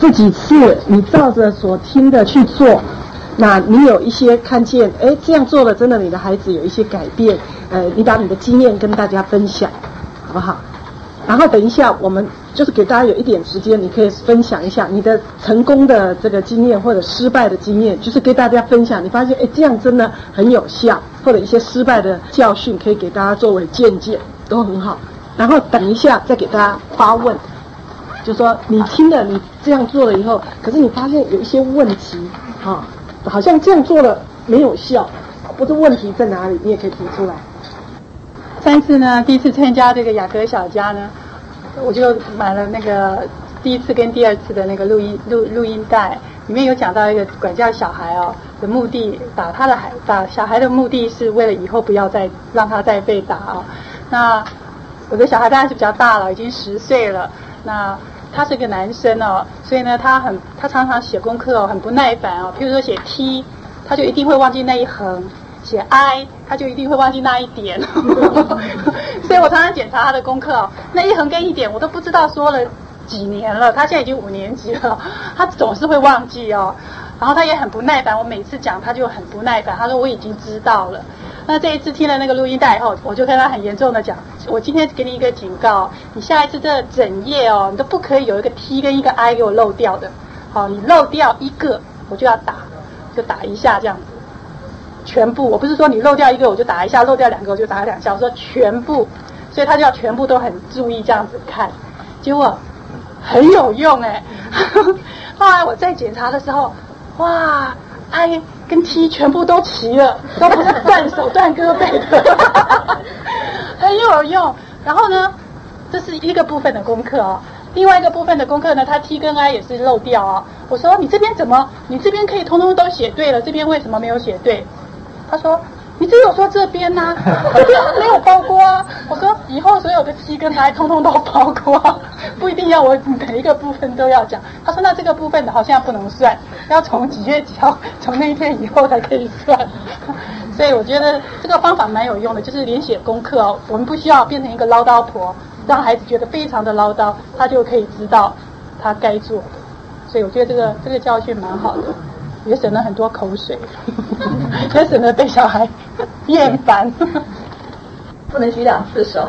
这几次你照着所听的去做，那你有一些看见，这样做了真的你的孩子有一些改变，你把你的经验跟大家分享，好不好？然后等一下我们就是给大家有一点时间，你可以分享一下你的成功的这个经验或者失败的经验，就是给大家分享，你发现这样真的很有效，或者一些失败的教训可以给大家作为见解，都很好。然后等一下再给大家发问，就说你听了你这样做了以后，可是你发现有一些问题好像这样做了没有效，不知问题在哪里，你也可以提出来。 上次呢，第一次参加这个雅阁小家呢，我就买了那个第一次跟第二次的那个录音带，里面有讲到一个管教小孩的目的，打小孩的目的是为了以后不要再让他再被打那我的小孩当然是比较大了，已经10岁了。那他是个男生所以呢他常常写功课很不耐烦譬如说写 T， 他就一定会忘记那一横。写 I， 他就一定会忘记那一点，所以我常常检查他的功课那一横跟一点我都不知道说了几年了，他现在已经5年级了，他总是会忘记然后他也很不耐烦，我每次讲他就很不耐烦，他说我已经知道了。那这一次听了那个录音带以后，我就跟他很严重的讲，我今天给你一个警告，你下一次这整页你都不可以有一个 T 跟一个 I 给我漏掉的，你漏掉一个我就要打，就打一下这样子。全部，我不是说你漏掉一个我就打一下，漏掉2个我就打2下，我说全部，所以他就要全部都很注意这样子看，结果很有用后来我在检查的时候，哇 I 跟 T 全部都齐了，都不是断手断胳膊的很有用。然后呢，这是一个部分的功课另外一个部分的功课呢，他 T 跟 I 也是漏掉我说你这边怎么，你这边可以通通都写对了，这边为什么没有写对？他说你只有说这边这边没有包括我说以后所有的 T 跟 I 通通都包括不一定要我每一个部分都要讲。他说那这个部分的好像不能算，要从几月几号，从那一天以后才可以算所以我觉得这个方法蛮有用的，就是连写功课我们不需要变成一个唠叨婆，让孩子觉得非常的唠叨，他就可以知道他该做的。所以我觉得这个教训蛮好的，也省了很多口水也省了被小孩厌烦不能举2次手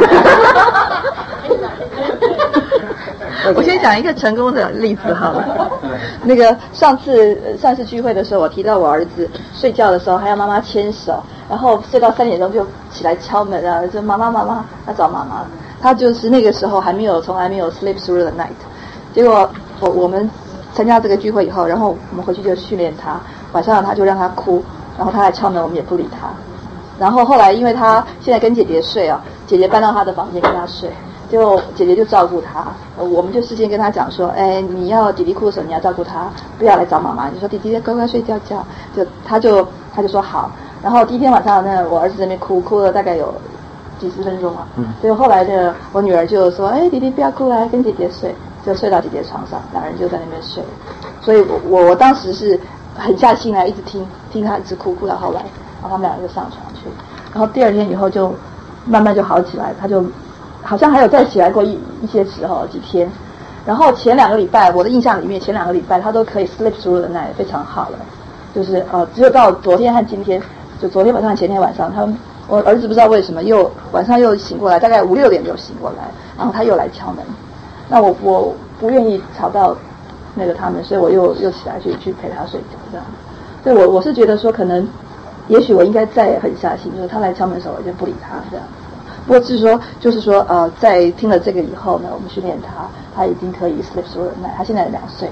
我先讲一个成功的例子好了。那个上次聚会的时候，我提到我儿子睡觉的时候还要妈妈牵手，然后睡到3点钟就起来敲门就妈妈他找妈妈。他就是那个时候从来没有 sleep through the night。结果我们参加这个聚会以后，然后我们回去就训练他，晚上他就让他哭，然后他来敲门我们也不理他。然后后来因为他现在跟姐姐睡姐姐搬到他的房间跟他睡，就姐姐就照顾他，我们就事先跟他讲说你要弟弟哭的时候你要照顾他，不要来找妈妈，就说弟弟乖乖睡觉，他就说好。然后第一天晚上我儿子在那边哭了大概有几十分钟所以后来我女儿就说弟弟不要哭，来跟姐姐睡，就睡到姐姐床上，2人就在那边睡。所以我当时是狠下心来一直听他一直哭到后来，然后他们2人就上床去。然后第2天以后就慢慢就好起来，他就好像还有再起来过一些时候几天。然后前2个礼拜我的印象里面，前2个礼拜他都可以 sleep through the night， 非常好了。就是只有到昨天和今天，就昨天晚上和前天晚上，我儿子不知道为什么晚上又醒过来，大概5、6点就醒过来，然后他又来敲门。那我不愿意吵到他们，所以我又起来去陪他睡觉这样。所以我是觉得说可能也许我应该再狠下心，就是他来敲门的时候我就不理他这样。不过就是说在听了这个以后呢，我们训练他已经可以 sleep through the night， 他现在2岁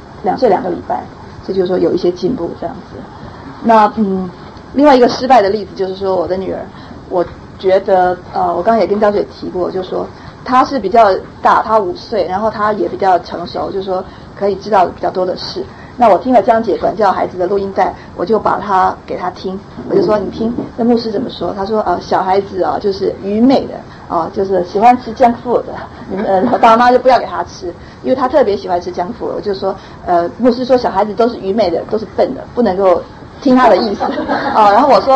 2个礼拜，这就是说有一些进步这样子。那另外一个失败的例子就是说我的女儿，我觉得我刚才也跟焦姐提过，就是说她是比较大，她5岁，然后她也比较成熟，就是说可以知道比较多的事。那我听了江姐管教孩子的录音带，我就把它给她听，我就说你听那牧师怎么说。他说小孩子就是愚昧的就是喜欢吃junk food的，你们爸妈就不要给他吃，因为他特别喜欢吃junk food。我就说牧师说小孩子都是愚昧的，都是笨的，不能够听他的意思然后我说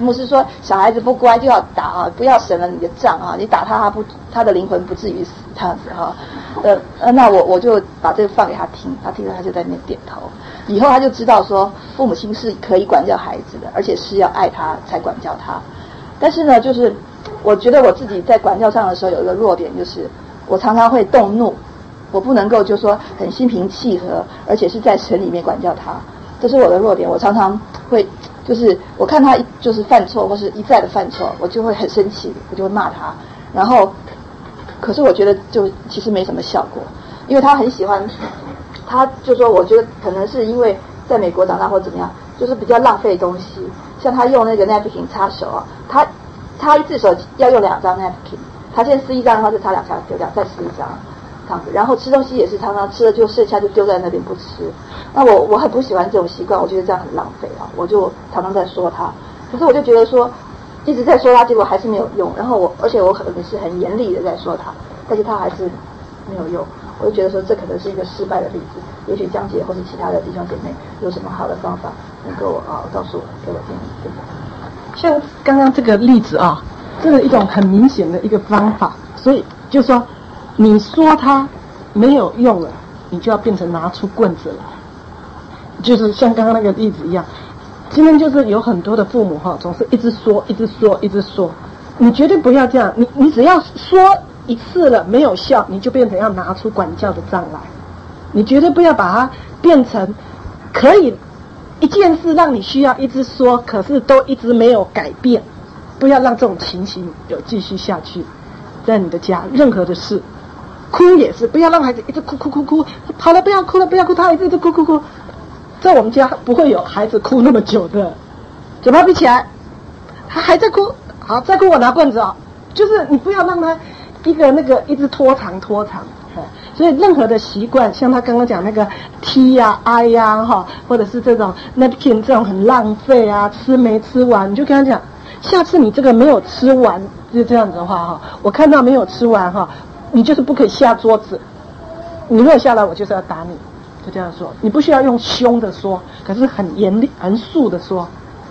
牧师说小孩子不乖就要打啊，不要省了你的账啊，你打他的灵魂不至于死这样子哈。那我就把这个放给他听，他听了他就在那边点头。以后他就知道说父母亲是可以管教孩子的，而且是要爱他才管教他。但是呢，就是我觉得我自己在管教上的时候有一个弱点，就是我常常会动怒，我不能够就说很心平气和，而且是在神里面管教他，这是我的弱点。我常常会就是我看他就是犯错或是一再的犯错，我就会很生气，我就会骂他。然后可是我觉得就其实没什么效果，因为他很喜欢，他就说我觉得可能是因为在美国长大或怎么样，就是比较浪费东西。像他用那个 napkin 擦手啊，他擦一次手要用2张 napkin， 他先撕一张的话就擦2下丢掉，再撕一张这样子。然后吃东西也是常常吃了就剩下就丢在那边不吃。那我很不喜欢这种习惯，我觉得这样很浪费啊，我就常常在说他。可是我就觉得说一直在说他，结果还是没有用。然后而且我可能是很严厉的在说他，但是他还是没有用。我就觉得说这可能是一个失败的例子。也许江姐或者其他的弟兄姐妹有什么好的方法能够告诉我给我建议。 像刚刚这个例子啊，这是一种很明显的一个方法。所以就说你说他没有用了，你就要变成拿出棍子来，就是像刚刚那个例子一样。今天就是有很多的父母总是一直说，你绝对不要这样。你只要说一次了没有效，你就变成要拿出管教的杖来。你绝对不要把它变成可以一件事让你需要一直说，可是都一直没有改变。不要让这种情形有继续下去。在你的家任何的事，哭也是，不要让孩子一直哭，好了不要哭，他一直哭。在我们家不会有孩子哭那么久的，嘴巴闭起来，他还在哭，好再哭我拿棍子就是你不要让他一直拖长。所以任何的习惯，像他刚刚讲那个 T 呀、I 呀或者是这种 napkin 这种很浪费啊，吃没吃完，你就跟他讲，下次你这个没有吃完，就这样子的话我看到没有吃完你就是不可以下桌子，你如果下来我就是要打你，就这样说。你不需要用凶的说，可是很严肃的说。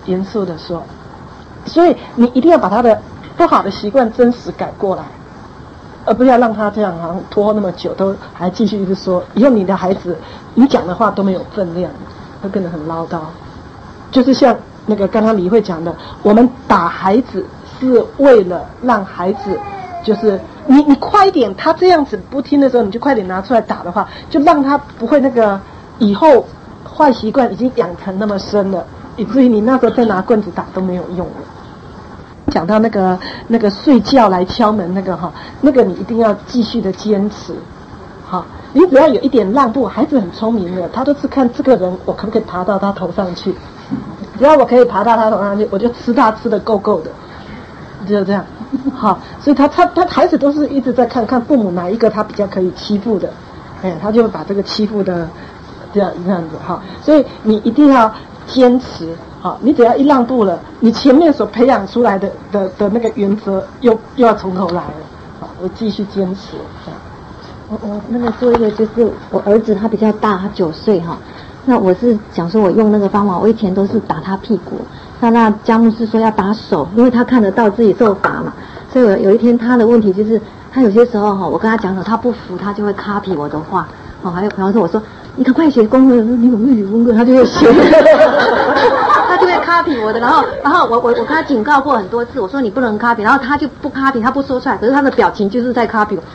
所以你一定要把他的不好的习惯真实改过来，而不要让他这样拖那么久都还继续一直说。以后你的孩子你讲的话都没有分量，会变得很唠叨。就是像那个刚刚李慧讲的，我们打孩子是为了让孩子就是你快一点，他这样子不听的时候你就快点拿出来打的话，就让他不会那个以后坏习惯已经养成那么深了，以至于你那时候再拿棍子打都没有用了。讲到那个睡觉来敲门那个你一定要继续的坚持。你只要有一点让步，孩子很聪明的，他都是看这个人我可不可以爬到他头上去，只要我可以爬到他头上去，我就吃他吃的够的，就这样。所以他孩子都是一直在看父母哪一个他比较可以欺负的，他就会把这个欺负的这样子所以你一定要坚持。你只要一让步了，你前面所培养出来的那个原则又要从头来了。我继续坚持。 我那个做一个，就是我儿子他比较大，他9岁那我是想说我用那个方法，我以前都是打他屁股，那姜牧师说要打手，因为他看得到自己受罚嘛。所以我有一天他的问题就是，他有些时候我跟他讲他不服，他就会 copy 我的话。还有比方说我说你赶快写功课，你有没有写功课，他就会写。他就会 copy 我的，然后我跟他警告过很多次，我说你不能 copy， 然后他就不 copy， 他不说出来，可是他的表情就是在 copy 我。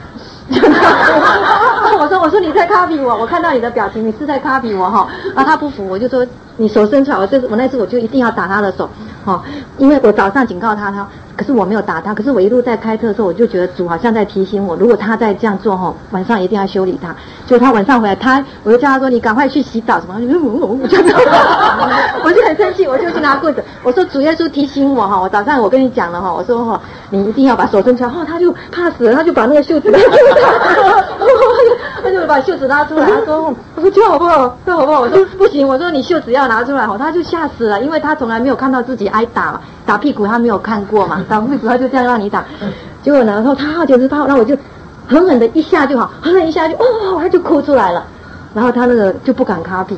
我说你在 copy 我看到你的表情，你是在 copy 我然后他不服，我就说你手伸出来，我那次我就一定要打他的手因为我早上警告他，可是我没有打他，可是我一路在开课的时候，我就觉得主好像在提醒我，如果他再这样做晚上一定要修理他。就他晚上回来，我就叫他说你赶快去洗澡什么，我就很生气，我就去拿棍子，我说主耶稣提醒我我早上我跟你讲了我说你一定要把手伸出来他就怕死了，他就把那个袖子拉出来，他就把袖子拉出来，他说我说这样好不好？我说不行，我说你袖子要拿出来他就吓死了，因为他从来没有看到自己挨打嘛，打屁股他没有看过嘛，打屁股他就这样让你打，结果然后他简直怕，然后我就狠狠的一下就好，狠狠一下就他就哭出来了，然后他那个就不敢copy了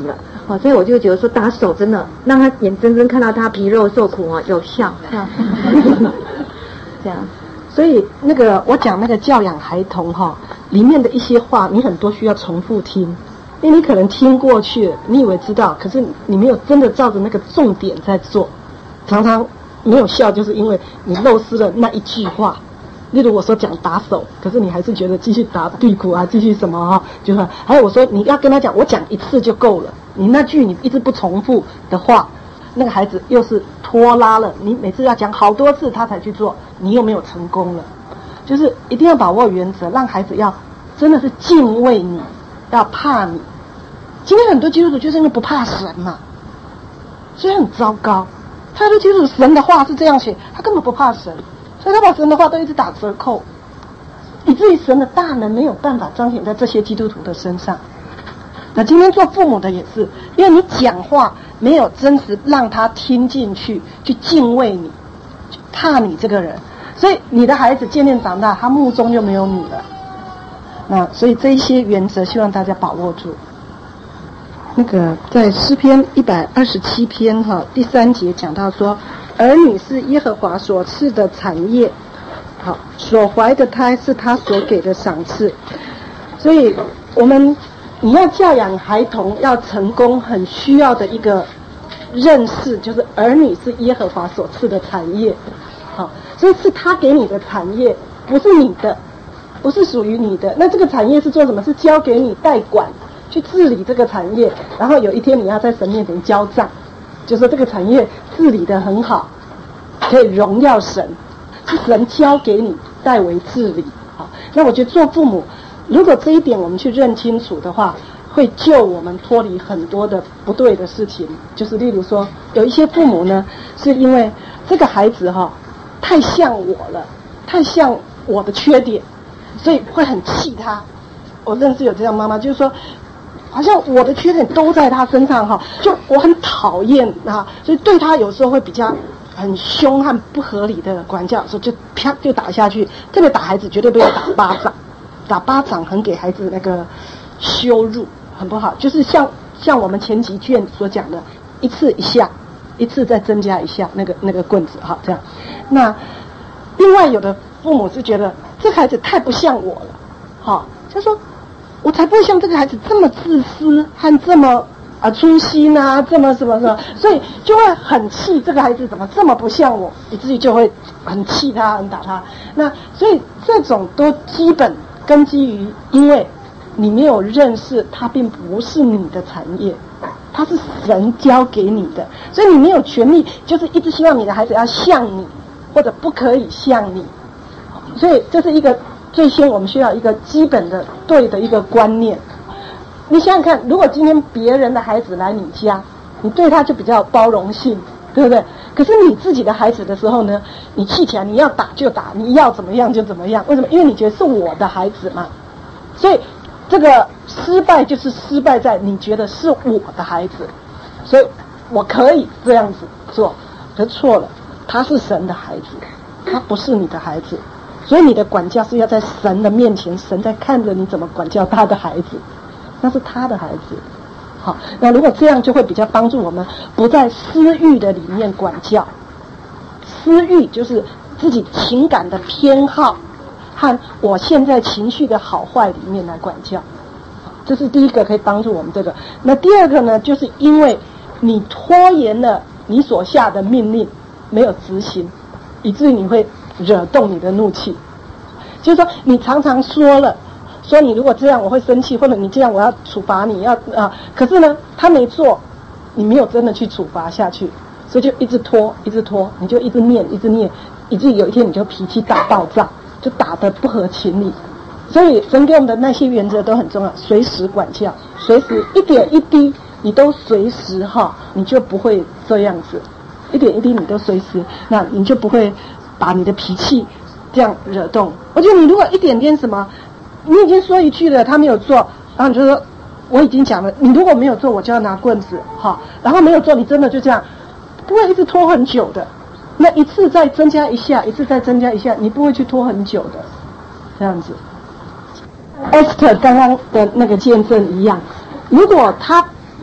所以我就觉得说打手真的让他眼睁睁看到他皮肉受苦有效，这样。这样。 所以那个我讲那个教养孩童里面的一些话，你很多需要重复听，因为你可能听过去，你以为知道，可是你没有真的照着那个重点在做，常常没有效，就是因为你漏失了那一句话。例如我说讲打手，可是你还是觉得继续打屁股啊，继续什么就是还有我说你要跟他讲，我讲一次就够了，你那句你一直不重复的话，那个孩子又是拖拉了，你每次要讲好多次他才去做，你又没有成功了。就是一定要把握原则，让孩子要真的是敬畏你，要怕你。今天很多基督徒就是因为不怕神嘛，所以很糟糕。他都基督徒神的话是这样写，他根本不怕神，所以他把神的话都一直打折扣，以至于神的大能没有办法彰显在这些基督徒的身上。那今天做父母的也是，因为你讲话没有真实让他听进去，去敬畏你，去怕你这个人，所以你的孩子渐渐长大，他目中就没有你了。那所以这一些原则希望大家把握住。那个在诗篇127篇第3节讲到说，儿女是耶和华所赐的产业，所怀的胎是他所给的赏赐。所以你要教养孩童要成功，很需要的一个认识就是儿女是耶和华所赐的产业。所以是他给你的产业，不是你的，不是属于你的。那这个产业是做什么？是交给你代管去治理这个产业，然后有一天你要在神面前交账，就是这个产业治理得很好，可以荣耀神，是神交给你代为治理。那我觉得做父母，如果这一点我们去认清楚的话，会救我们脱离很多的不对的事情。就是例如说，有一些父母呢，是因为这个孩子太像我了，太像我的缺点，所以会很气他。我认识有这样妈妈，就是说好像我的缺点都在他身上就我很讨厌所以对他有时候会比较很凶和不合理的管教，所以就啪就打下去。特别打孩子绝对不要打巴掌，打巴掌很给孩子那个羞辱，很不好。就是像我们前几卷所讲的，一次一下，一次再增加一下那个棍子这样。那另外有的父母是觉得这个孩子太不像我了，就说我才不会像这个孩子这么自私和这么粗心这么什么什么，所以就会很气这个孩子怎么这么不像我，以至于就会很气他，很打他。那所以这种都基本根基于，因为你没有认识他并不是你的产业，他是神交给你的，所以你没有权利就是一直希望你的孩子要像你，或者不可以像你。所以这是一个最先我们需要一个基本的对的一个观念。你想想看，如果今天别人的孩子来你家，你对他就比较包容性，对不对？可是你自己的孩子的时候呢，你气起来你要打就打，你要怎么样就怎么样。为什么？因为你觉得是我的孩子嘛。所以这个失败就是失败在你觉得是我的孩子，所以我可以这样子做。可是错了，他是神的孩子，他不是你的孩子。所以你的管教是要在神的面前，神在看着你怎么管教他的孩子，那是他的孩子。好，那如果这样就会比较帮助我们不在私欲的里面管教。私欲就是自己情感的偏好和我现在情绪的好坏里面来管教，这是第一个可以帮助我们这个。那第二个呢，就是因为你拖延了你所下的命令，没有执行，以至于你会惹动你的怒气。就是说你常常说你如果这样我会生气，或者你这样我要处罚你，可是呢他没做，你没有真的去处罚下去，所以就一直拖，你就一直念，以至于有一天你就脾气大爆炸，就打得不合情理。所以神给我们的那些原则都很重要，随时管教，随时一点一滴你都随时你就不会这样子，一点一滴你都随时，那你就不会把你的脾气这样惹动。我觉得你如果一点点什么，你已经说一句了他没有做，然后你就说我已经讲了，你如果没有做我就要拿棍子然后没有做你真的就这样，不会一直拖很久的。那一次再增加一下，一次再增加一下，你不会去拖很久的，这样子。Esther 刚刚的那个见证一样，如果他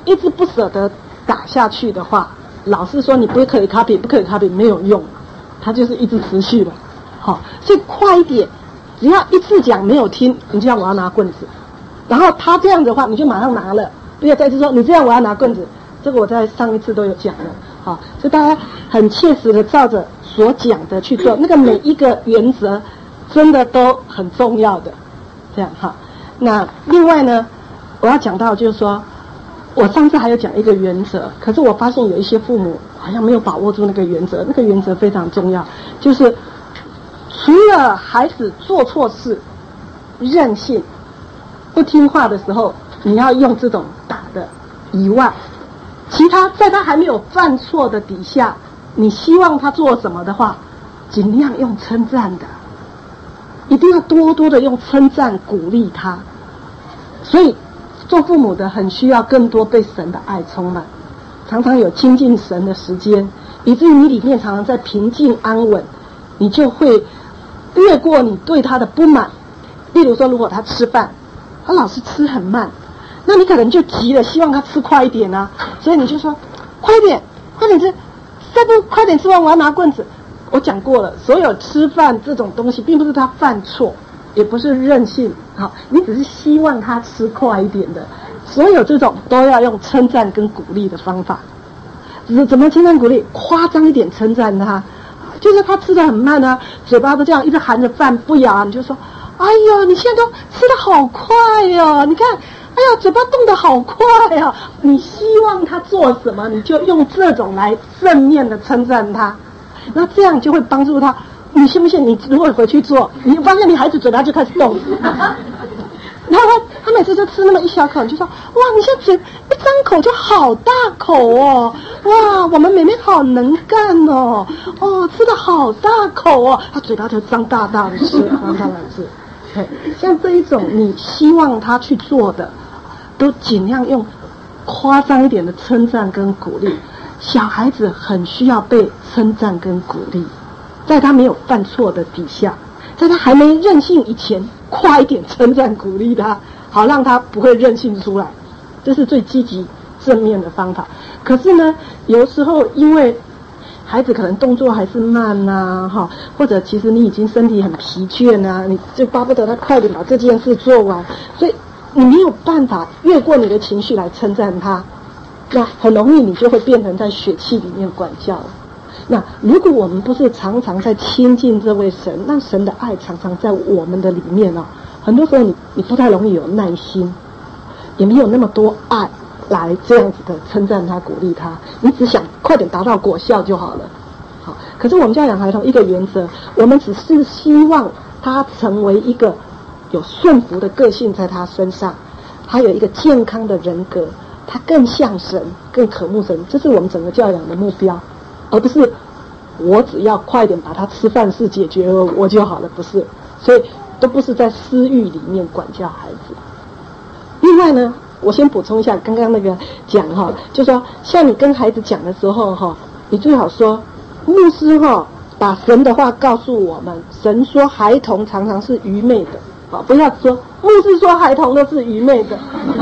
一直不舍得打下去的话，老师说你不可以 copy， 不可以 copy， 没有用，他就是一直持续了。好，所以快一点，只要一次讲没有听，你就要我要拿棍子，然后他这样的话，你就马上拿了，不要再次说你这样我要拿棍子。这个我在上一次都有讲了。好，所以大家很切实的照着所讲的去做，那个每一个原则真的都很重要的。这样哈，那另外呢，我要讲到就是说，我上次还有讲一个原则，可是我发现有一些父母好像没有把握住那个原则，那个原则非常重要，就是除了孩子做错事、任性、不听话的时候，你要用这种打的以外，其他在他还没有犯错的底下，你希望他做什么的话，尽量用称赞的，一定要多多的用称赞鼓励他。所以做父母的很需要更多被神的爱充满，常常有亲近神的时间，以至于你里面常常在平静安稳，你就会越过你对他的不满。例如说，如果他吃饭，他老是吃很慢，那你可能就急了，希望他吃快一点啊，所以你就说快一点，快点吃，再不快点吃完我要拿棍子。我讲过了，所有吃饭这种东西并不是他犯错，也不是任性，好，你只是希望他吃快一点的，所有这种都要用称赞跟鼓励的方法。怎么称赞鼓励？夸张一点称赞他，就是他吃得很慢啊，嘴巴都这样一直含着饭不咬，你就说哎呦你现在都吃得好快哦，你看哎呀嘴巴动得好快哦。你希望他做什么，你就用这种来正面的称赞他，那这样就会帮助他。你信不信？你如果回去做，你发现你孩子嘴巴就开始动，然后他每次就吃那么一小口，你就说哇，你现在嘴一张口就好大口哦，哇，我们妹妹好能干哦，哦，吃的好大口哦，他嘴巴就张大大的吃，张大大的吃。像这一种你希望他去做的，都尽量用夸张一点的称赞跟鼓励。小孩子很需要被称赞跟鼓励，在他没有犯错的底下，在他还没任性以前，快一点称赞鼓励他，好让他不会任性出来，这是最积极正面的方法。可是呢，有时候因为孩子可能动作还是慢啊，或者其实你已经身体很疲倦啊，你就巴不得他快点把这件事做完，所以你没有办法越过你的情绪来称赞他，那很容易你就会变成在血气里面管教了。那如果我们不是常常在亲近这位神，让神的爱常常在我们的里面哦，很多时候你不太容易有耐心，也没有那么多爱来这样子的称赞他鼓励他，你只想快点达到果效就好了。好，可是我们教养孩童一个原则，我们只是希望他成为一个有顺服的个性在他身上，他有一个健康的人格，他更像神，更渴慕神，这是我们整个教养的目标，而不是我只要快点把他吃饭事解决了我就好了，不是。所以都不是在私欲里面管教孩子。另外呢，我先补充一下刚刚那个讲哈，就说像你跟孩子讲的时候哈，你最好说牧师哈把神的话告诉我们，神说孩童常常是愚昧的，好，不要说牧师说孩童都是愚昧的。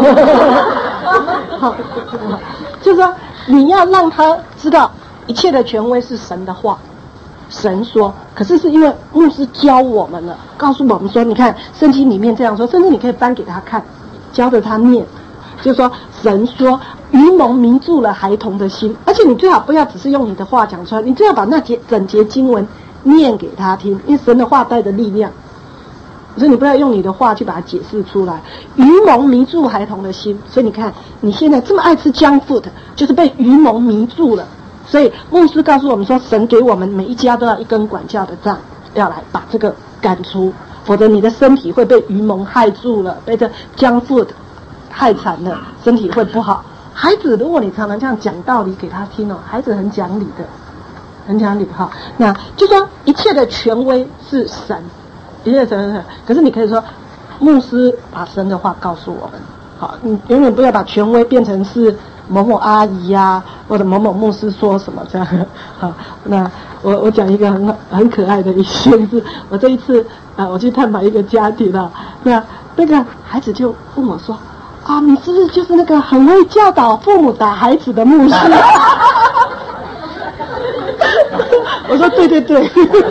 好，就说你要让他知道一切的权威是神的话，神说，可是是因为牧师教我们了，告诉我们说，你看圣经里面这样说，甚至你可以翻给他看，教着他念，就是说神说愚蒙迷住了孩童的心，而且你最好不要只是用你的话讲出来，你最好把那整节经文念给他听，因为神的话带着力量，所以你不要用你的话去把它解释出来。愚蒙迷住孩童的心，所以你看你现在这么爱吃 junk food， 就是被愚蒙迷住了。所以牧师告诉我们说，神给我们每一家都要一根管教的杖，要来把这个赶出，否则你的身体会被愚蒙害住了，被这 junk food 害惨了，身体会不好。孩子如果你常常这样讲道理给他听哦，孩子很讲理的，很讲理哈。那就说一切的权威是神，一切的神，可是你可以说牧师把神的话告诉我们，好，你永远不要把权威变成是某某阿姨呀，或者某某牧师说什么这样。好，那我讲一个很可爱的一件事，我这一次我去探访一个家庭了，那个孩子就问我说， 啊，你是不是就是那个很会教导父母打孩子的牧师？我说对对对，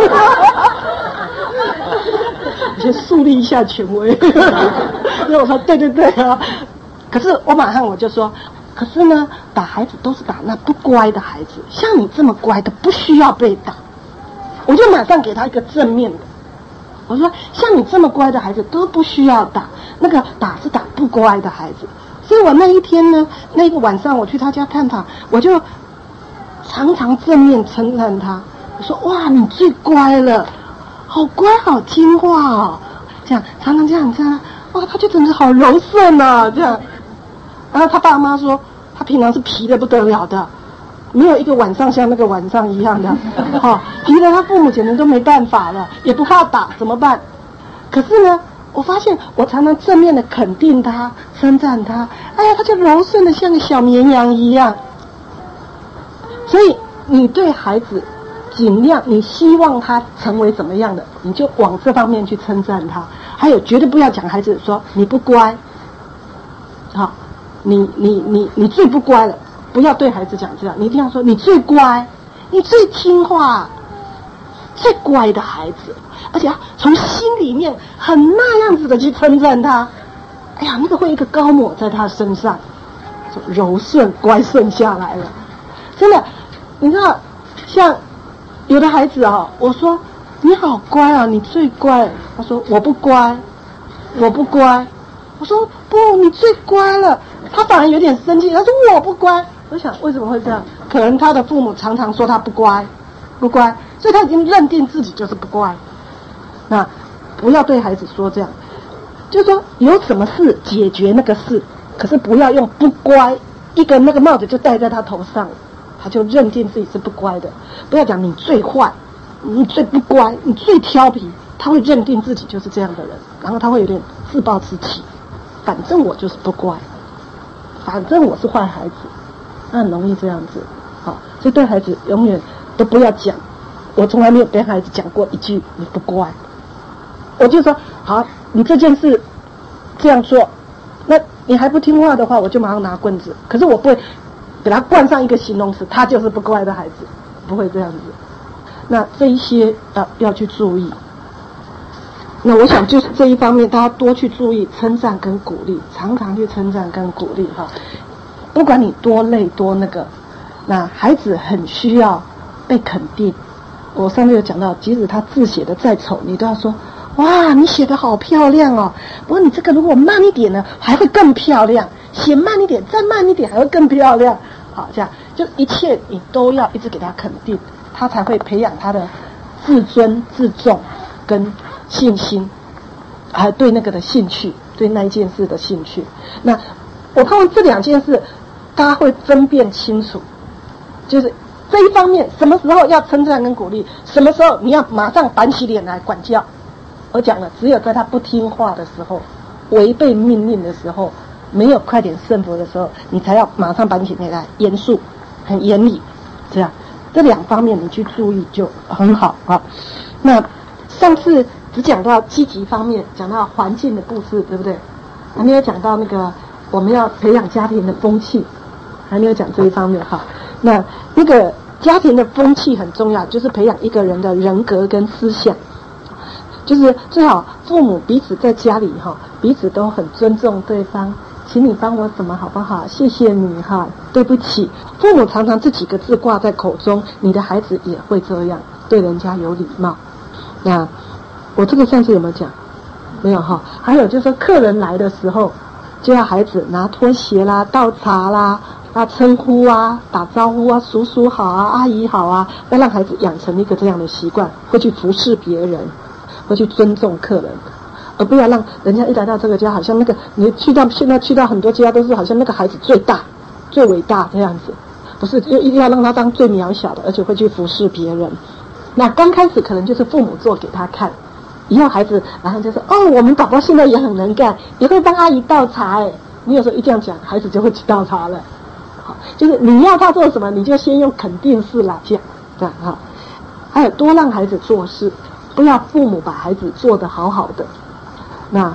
我先树立一下权威。所以我说对对对啊，可是我马上我就说，可是呢，打孩子都是打那不乖的孩子，像你这么乖的不需要被打。我就马上给他一个正面的，我说像你这么乖的孩子都不需要打，那个打是打不乖的孩子。所以我那一天呢，那个晚上我去他家探访，我就常常正面称赞他，我说哇你最乖了，好乖好听话哦，这样常常这样，哇他就真的好柔顺啊这样。然后他爸妈说他平常是皮的不得了的，没有一个晚上像那个晚上一样的，皮的他父母简直都没办法了，也不怕打怎么办？可是呢，我发现我常常正面的肯定他，称赞他，哎呀，他就柔顺的像个小绵羊一样。所以你对孩子尽量，你希望他成为怎么样的，你就往这方面去称赞他。还有，绝对不要讲孩子说你不乖，好，你最不乖了。不要对孩子讲这样，你一定要说你最乖，你最听话，最乖的孩子，而且要从心里面很那样子的去称赞他。哎呀，那个会一个高抹在他身上，柔顺乖顺下来了。真的，你知道，像有的孩子啊，我说你好乖啊，你最乖。他说我不乖，我不乖。我说不，你最乖了。他反而有点生气，他说我不乖。我想为什么会这样？可能他的父母常常说他不乖，所以他已经认定自己就是不乖。那不要对孩子说这样，就是说有什么事解决那个事，可是不要用不乖一个那个帽子就戴在他头上，他就认定自己是不乖的。不要讲你最坏，你最不乖，你最挑皮，他会认定自己就是这样的人，然后他会有点自暴自弃。反正我就是不乖，反正我是坏孩子。那很容易这样子，好，所以对孩子永远都不要讲。我从来没有跟孩子讲过一句你不乖，我就说好，你这件事这样做，那你还不听话的话，我就马上拿棍子。可是我不会给他冠上一个形容词，他就是不乖的孩子，不会这样子。那这一些要去注意。那我想就是这一方面，大家多去注意称赞跟鼓励，常常去称赞跟鼓励哈。不管你多累多那个，那孩子很需要被肯定。我上次有讲到，即使他字写的再丑，你都要说哇你写的好漂亮哦，不过你这个如果慢一点呢还会更漂亮，写慢一点再慢一点还会更漂亮。好，这样就一切你都要一直给他肯定，他才会培养他的自尊自重跟信心，还有对那个的兴趣，对那一件事的兴趣。那我看完这两件事，大家会分辨清楚，就是这一方面什么时候要称赞跟鼓励，什么时候你要马上板起脸来管教。我讲了，只有在他不听话的时候，违背命令的时候，没有快点胜负的时候，你才要马上板起脸来，严肃很严厉，这样这两方面你去注意就很好啊。那上次只讲到积极方面，讲到环境的布置，对不对？还没有讲到那个我们要培养家庭的风气，还没有讲这一方面哈。那个家庭的风气很重要，就是培养一个人的人格跟思想，就是最好父母彼此在家里哈，彼此都很尊重对方，请你帮我什么好不好？谢谢你哈，对不起。父母常常这几个字挂在口中，你的孩子也会这样，对人家有礼貌。那我这个上次有没有讲？没有哈。还有就是说客人来的时候，就要孩子拿拖鞋啦、倒茶啦、称呼啊、打招呼啊、叔叔好啊、阿姨好啊，要让孩子养成一个这样的习惯，会去服侍别人，会去尊重客人，而不要让人家一来到这个家，好像那个你现在去到很多家都是好像那个孩子最大、最伟大这样子，不是就一定要让他当最渺小的，而且会去服侍别人。那刚开始可能就是父母做给他看。以后孩子然后就说哦，我们宝宝现在也很能干，也会帮阿姨倒茶哎。你有时候一这样讲，孩子就会去倒茶了。好，就是你要他做什么，你就先用肯定式来讲，这样哈。还有多让孩子做事，不要父母把孩子做得好好的。那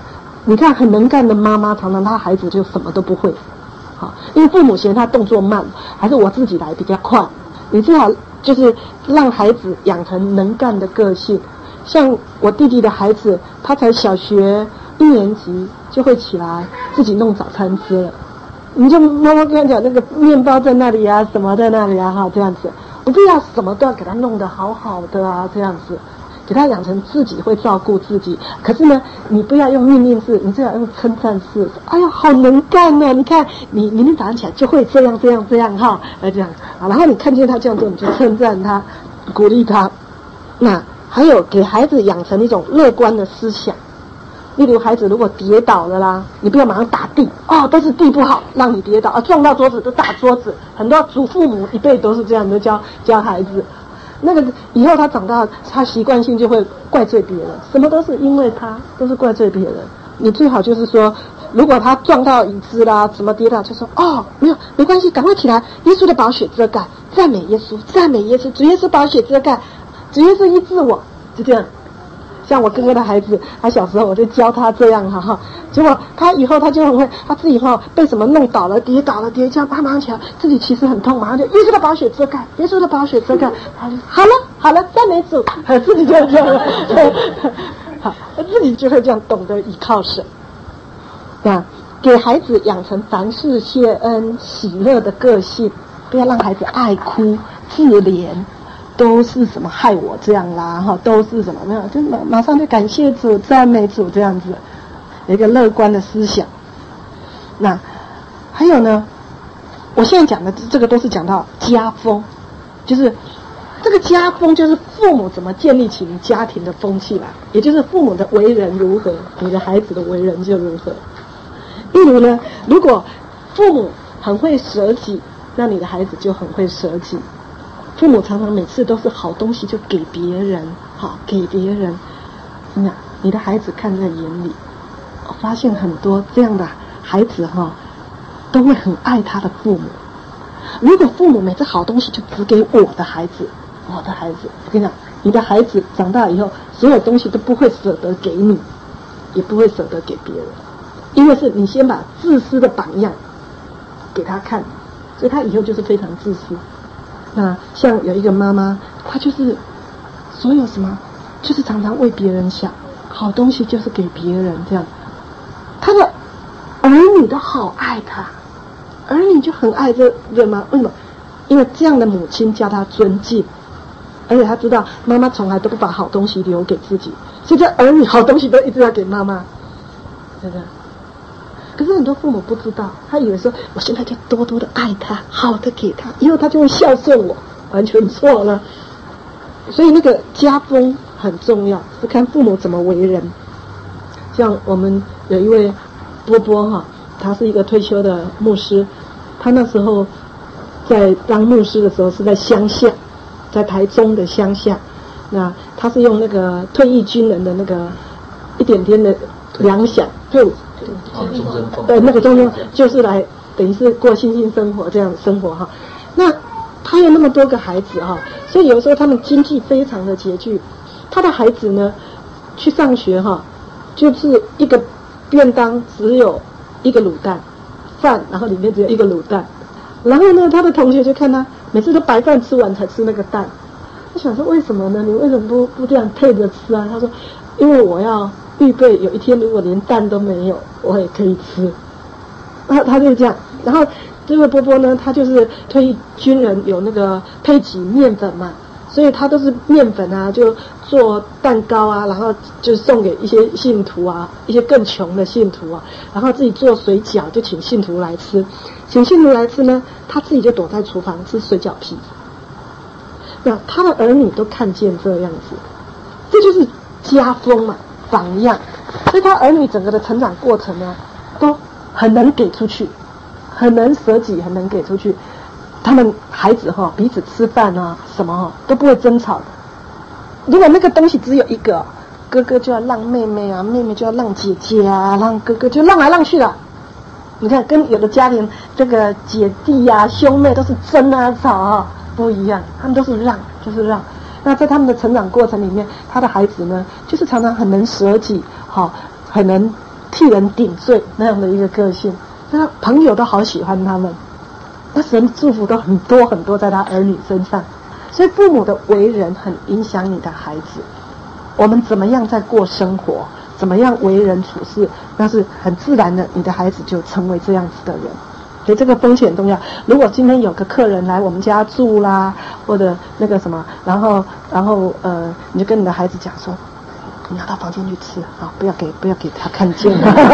你看很能干的妈妈，常常她孩子就什么都不会，好，因为父母嫌他动作慢，还是我自己来比较快。你最好就是让孩子养成能干的个性。像我弟弟的孩子，他才小学1年级就会起来自己弄早餐吃了。你就妈妈跟他讲，那个面包在那里啊，什么在那里啊，哈，这样子，不必要什么都要给他弄得好好的啊，这样子。给他养成自己会照顾自己，可是呢，你不要用命令式，你最好用称赞式。哎呀，好能干啊！你看，你明天早上起来就会这样哈，这样啊。然后你看见他这样做，你就称赞他，鼓励他。那还有给孩子养成一种乐观的思想，例如孩子如果跌倒了啦，你不要马上打地，都是地不好，让你跌倒撞到桌子就打桌子。很多祖父母一辈都是这样的教孩子。那个以后他长大，他习惯性就会怪罪别人，什么都是因为他，都是怪罪别人。你最好就是说，如果他撞到椅子啦，什么跌倒，就说没关系，赶快起来，耶稣的宝血遮盖，赞美耶稣，赞美耶稣，主耶稣宝血遮盖，主耶稣医治我，就这样。像我哥哥的孩子，他小时候我就教他这样哈，结果他以后他就很会，他自己被什么弄倒了、跌倒了、这样他马上起来，自己其实很痛，马上就耶稣的宝血遮盖，耶稣的宝血遮盖，他就好了，赞美主，自己就这样，好，自己就会这样懂得依靠神。那给孩子养成凡事谢恩、喜乐的个性，不要让孩子爱哭、自怜。都是什么害我这样啦哈，都是什么没有，就马上就感谢主、赞美主这样子，有一个乐观的思想。那还有呢，我现在讲的这个都是讲到家风，就是这个家风就是父母怎么建立起你家庭的风气来，也就是父母的为人如何，你的孩子的为人就如何。例如呢，如果父母很会舍己，那你的孩子就很会舍己。父母常常每次都是好东西就给别人，给别人，你的孩子看在眼里，我发现很多这样的孩子都会很爱他的父母。如果父母每次好东西就只给我的孩子，我跟你讲，你的孩子长大以后，所有东西都不会舍得给你，也不会舍得给别人，因为是你先把自私的榜样给他看，所以他以后就是非常自私。那像有一个妈妈，她就是所有什么，就是常常为别人想，好东西就是给别人这样。她的儿女都好爱她，儿女就很爱这妈。为什么？因为这样的母亲教她尊敬，而且她知道妈妈从来都不把好东西留给自己，所以这儿女好东西都一直要给妈妈，对不对？可是很多父母不知道，他以为说我现在就多多的爱他，好的给他，以后他就会孝顺我，完全错了。所以那个家风很重要，是看父母怎么为人。像我们有一位波波他是一个退休的牧师，他那时候在当牧师的时候是在乡下，在台中的乡下，那他是用那个退役军人的那个一点点的粮饷对，那个中间就是来等于是过新兴生活这样的生活那他有那么多个孩子所以有时候他们经济非常的拮据。他的孩子呢去上学就是一个便当只有一个卤蛋饭，然后里面只有一个卤蛋。然后呢，他的同学就看他每次都白饭吃完才吃那个蛋。他想说为什么呢？你为什么不这样配着吃啊？他说因为我要预备有一天如果连蛋都没有，我也可以吃。他就这样。然后这位波波呢，他就是退役军人，有那个配给面粉嘛，所以他都是面粉啊，就做蛋糕啊，然后就送给一些信徒啊，一些更穷的信徒啊，然后自己做水饺就请信徒来吃。请信徒来吃呢，他自己就躲在厨房吃水饺皮。那他的儿女都看见这样子，这就是家风嘛，榜样。所以他儿女整个的成长过程呢，都很能给出去，很能舍己，很能给出去。他们孩子彼此吃饭啊什么都不会争吵的。如果那个东西只有一个，哥哥就要让妹妹啊，妹妹就要让姐姐啊，让哥哥就让来让去的。你看跟有的家庭这个姐弟啊兄妹都是争啊吵不一样，他们都是让，就是让。那在他们的成长过程里面，他的孩子呢就是常常很能舍己很能替人顶罪那样的一个个性，那朋友都好喜欢他们，那神祝福都很多很多在他儿女身上。所以父母的为人很影响你的孩子，我们怎么样在过生活，怎么样为人处事，那是很自然的，你的孩子就成为这样子的人。所以这个风险很重要。如果今天有个客人来我们家住啦，或者那个什么，然后你就跟你的孩子讲说，你要到房间去吃啊，不要给他看见。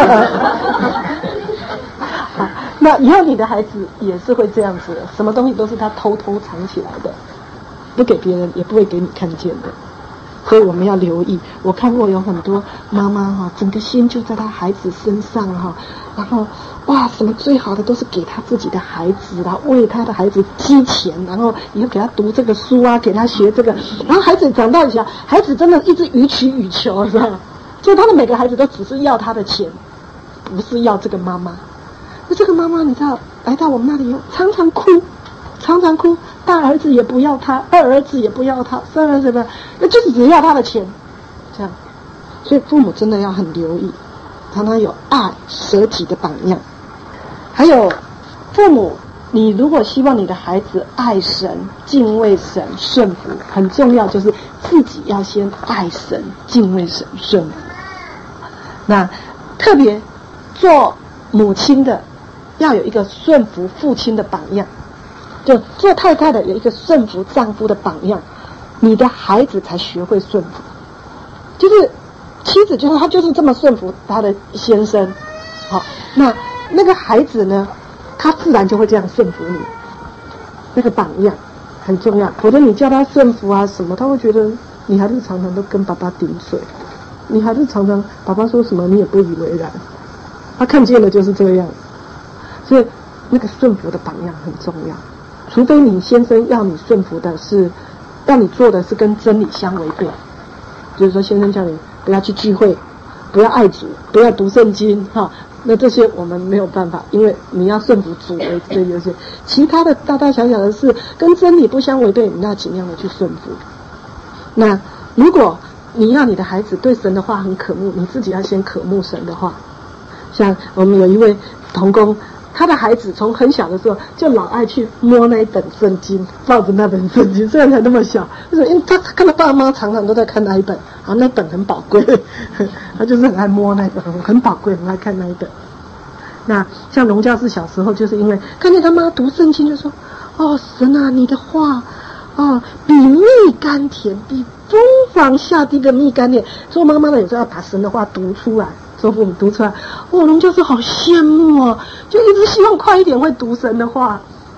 好，那以后你的孩子也是会这样子的，什么东西都是他偷偷藏起来的，不给别人，也不会给你看见的。所以我们要留意。我看过有很多妈妈哈，整个心就在他孩子身上哈，然后哇，什么最好的都是给他自己的孩子啦，为他的孩子积钱，然后以后给他读这个书啊，给他学这个，然后孩子长大以后，孩子真的一直予取予求，是吧？就他的每个孩子都只是要他的钱，不是要这个妈妈。那这个妈妈你知道，来到我们那里以后，常常哭，大儿子也不要他，二儿子也不要他，三儿子不要，就是只要他的钱，这样。所以父母真的要很留意，常常有爱舍己的榜样。还有父母，你如果希望你的孩子爱神、敬畏神、顺服，很重要就是自己要先爱神、敬畏神、顺服。那特别做母亲的要有一个顺服父亲的榜样，就做太太的有一个顺服丈夫的榜样，你的孩子才学会顺服。就是妻子就是她就是这么顺服她的先生，好，那个孩子呢，他自然就会这样顺服你。那个榜样很重要，否则你叫他顺服啊什么，他会觉得你还是常常都跟爸爸顶嘴，你还是常常爸爸说什么你也不以为然，他看见的就是这样。所以那个顺服的榜样很重要，除非你先生要你顺服的是，要你做的是跟真理相违背，就是说先生叫你不要去聚会，不要爱主，不要读圣经哈，那这些我们没有办法，因为你要顺服主为最优先。其他的大大小小的事跟真理不相违背，你要尽量的去顺服。那如果你要你的孩子对神的话很渴慕，你自己要先渴慕神的话。像我们有一位同工，他的孩子从很小的时候就老爱去摸那一本圣经，抱着那本圣经，虽然才那么小，就是因为他看到爸妈常常都在看那一本，然后那本很宝贵，他就是很爱摸那一本，很宝贵，很爱看那一本。那像荣教士小时候就是因为看见他妈读圣经，就说：“哦，神啊，你的话啊，比蜜甘甜，比蜂房下滴的蜜甘甜。”做妈妈的有时候要把神的话读出来。做父母读出来，哦，龙教授好羡慕哦，就一直希望快一点会读神的话。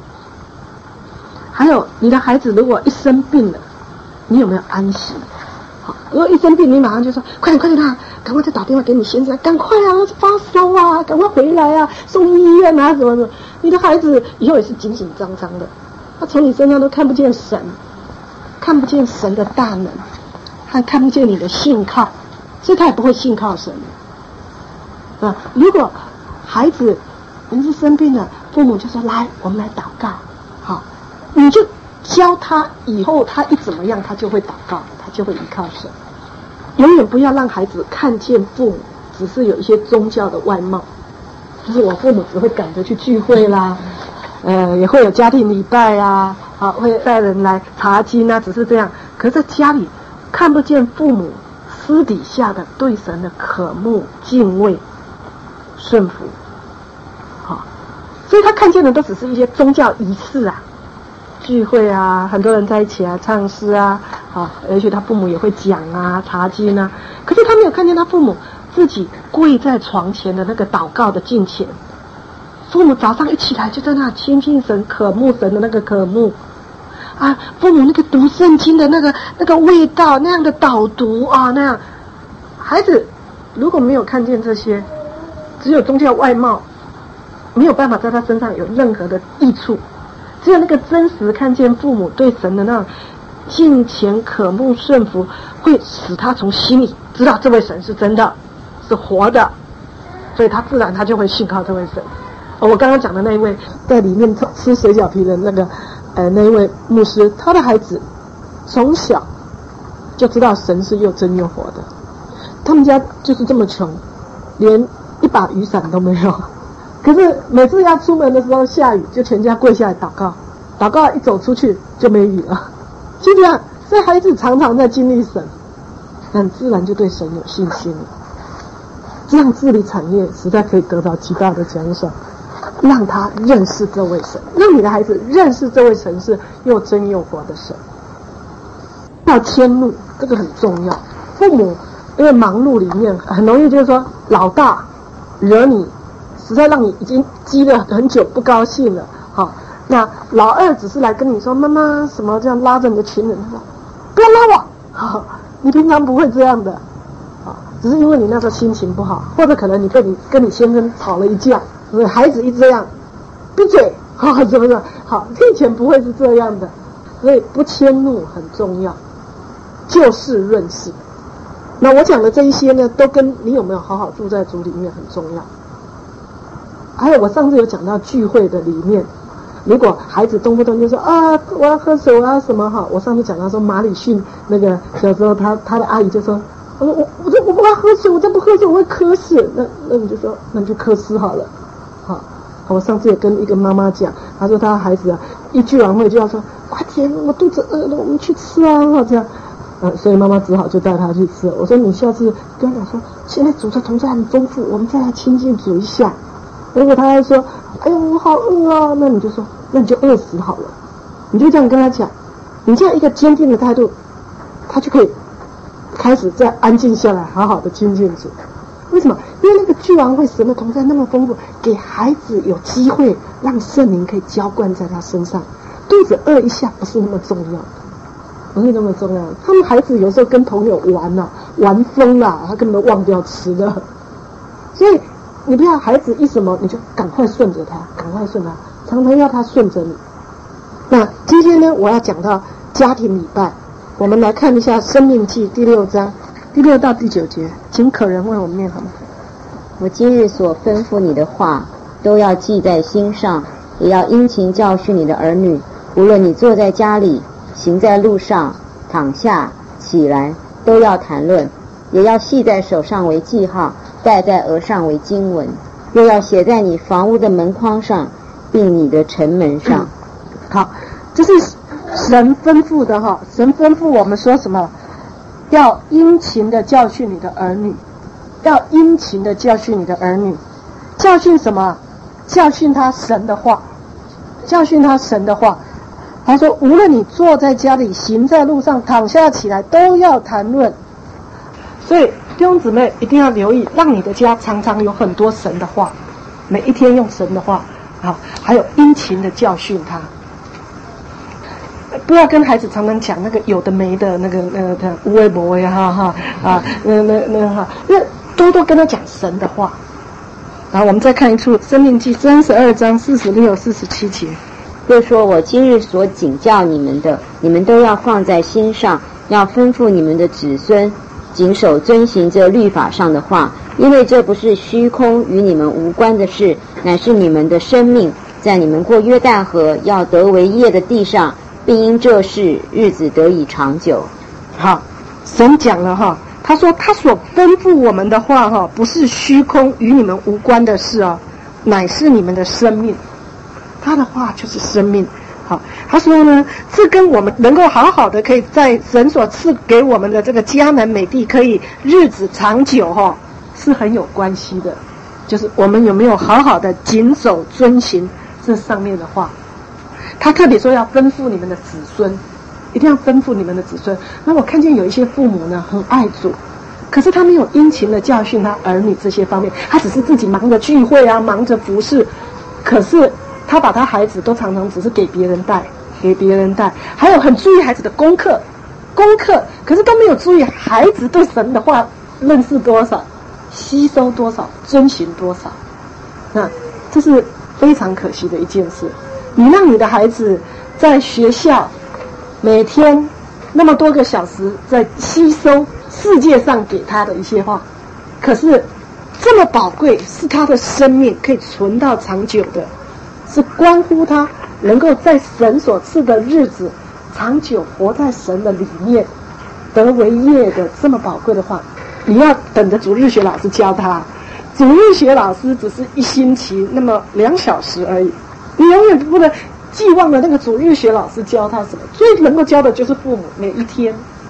还有你的孩子如果一生病了，你有没有安息？好，如果一生病，你马上就说快点啊，赶快再打电话给你先生，赶快啊，发烧啊，赶快回来啊，送医院啊，什么的。你的孩子以后也是紧紧张张的，他从你身上都看不见神，看不见神的大能，他看不见你的信靠，所以他也不会信靠神。如果孩子人是生病了，父母就说来，我们来祷告，好，你就教他，以后他一怎么样，他就会祷告，他就会依靠神。永远不要让孩子看见父母只是有一些宗教的外貌，就是我父母只会赶着去聚会啦，也会有家庭礼拜啊，好，会带人来查经啊，只是这样。可是在家里看不见父母私底下的对神的渴慕、敬畏、顺服，好，所以他看见的都只是一些宗教仪式啊，聚会啊，很多人在一起啊，唱诗啊，好，而且他父母也会讲啊，查经啊，可是他没有看见他父母自己跪在床前的那个祷告的敬虔，父母早上一起来就在那亲近神、渴慕神的那个渴慕啊，父母那个读圣经的那个味道，那样的导读啊，那样，孩子如果没有看见这些，只有宗教外貌，没有办法在他身上有任何的益处。只有那个真实看见父母对神的那种敬虔、渴慕、顺服，会使他从心里知道这位神是真的，是活的，所以他自然他就会信靠这位神。我刚刚讲的那一位在里面吃水饺皮的那一位牧师，他的孩子从小就知道神是又真又活的。他们家就是这么穷，连把雨伞都没有。可是每次要出门的时候下雨，就全家跪下来祷告，祷告一走出去就没雨了，就这样。所以孩子常常在经历神，很自然就对神有信心了。这样治理产业实在可以得到极大的奖赏，让他认识这位神，让你的孩子认识这位神是又真又活的神。要迁怒，这个很重要。父母因为忙碌里面很容易就是说老大惹你，实在让你已经积了很久不高兴了，好，那老二只是来跟你说妈妈什么，这样拉着你的裙子，他说不要拉我，好，你平常不会这样的，好，只是因为你那时候心情不好，或者可能你跟你先生吵了一架，所以孩子一直这样闭嘴，好，是不是？好，以前不会是这样的，所以不迁怒很重要，就事论事。那我讲的这一些呢，都跟你有没有好好住在主里面很重要。还有我上次有讲到聚会的里面，如果孩子动不动就说啊我要喝水，我要什么哈，我上次讲到说马里逊那个小时候他的阿姨就说我不要喝水，我再不喝水我会渴死，那你就说那你就渴死好了，好，我上次也跟一个妈妈讲，她说她孩子啊一聚完会就要说快点我肚子饿了我们去吃啊这样，所以妈妈只好就带他去吃。我说你下次跟他说现在主的同在很丰富，我们再来亲近主一下。如果他还说哎呦我好饿啊，那你就说那你就饿死好了，你就这样跟他讲，你这样一个坚定的态度，他就可以开始再安静下来，好好的亲近主。为什么？因为那个聚完会神的同在那么丰富，给孩子有机会让圣灵可以浇灌在他身上，肚子饿一下不是那么重要，不是那么重要。他们孩子有时候跟朋友玩疯了，他根本都忘掉吃了。所以你不要孩子一什么你就赶快顺着他，常常要他顺着你。那今天呢，我要讲到家庭礼拜，我们来看一下《申命记》第6章第6到第9节，请可人为我们念好吗？ 我今日所吩咐你的话，都要记在心上，也要殷勤教训你的儿女。无论你坐在家里，行在路上，躺下起来，都要谈论，也要系在手上为记号，戴在额上为经文，又要写在你房屋的门框上，并你的城门上。 好，这是神吩咐的哈。神吩咐我们说什么？要殷勤的教训你的儿女，要殷勤的教训你的儿女。教训什么？教训他神的话，教训他神的话。他说无论你坐在家里，行在路上，躺下起来，都要谈论。所以弟兄姊妹一定要留意，让你的家常常有很多神的话，每一天用神的话，好，还有殷勤的教训他。不要跟孩子常常讲那个有的没的那个无为不为哈那多多跟他讲神的话。然后我们再看一处《申命记》32章46、47节。 又说我今日所警教你们的，你们都要放在心上，要吩咐你们的子孙谨守遵行这律法上的话，因为这不是虚空与你们无关的事，乃是你们的生命，在你们过约旦河要得为业的地上，并因这事日子得以长久。 好，神讲了哈，他说他所吩咐我们的话哈，不是虚空与你们无关的事哦，乃是你们的生命。他的话就是生命。好，他说呢，这跟我们能够好好的可以在神所赐给我们的这个迦南美地可以日子长久哈，是很有关系的。就是我们有没有好好的谨守遵行这上面的话。他特别说要吩咐你们的子孙，一定要吩咐你们的子孙。那我看见有一些父母呢很爱主，可是他没有殷勤的教训他儿女这些方面，他只是自己忙着聚会啊，忙着服侍，可是他把他孩子都常常只是给别人带，还有很注意孩子的功课，可是都没有注意孩子对神的话认识多少，吸收多少，遵循多少。那这是非常可惜的一件事。你让你的孩子在学校每天那么多个小时在吸收世界上给他的一些话，可是这么宝贵，是他的生命可以存到长久的，是关乎他能够在神所赐的日子长久活在神的里面得为业的这么宝贵的话，你要等着主日学老师教他， 主日学老师只是1星期那么2小时而已，你永远不能寄望的那个主日学老师教他什么，最能够教的就是父母，每一天。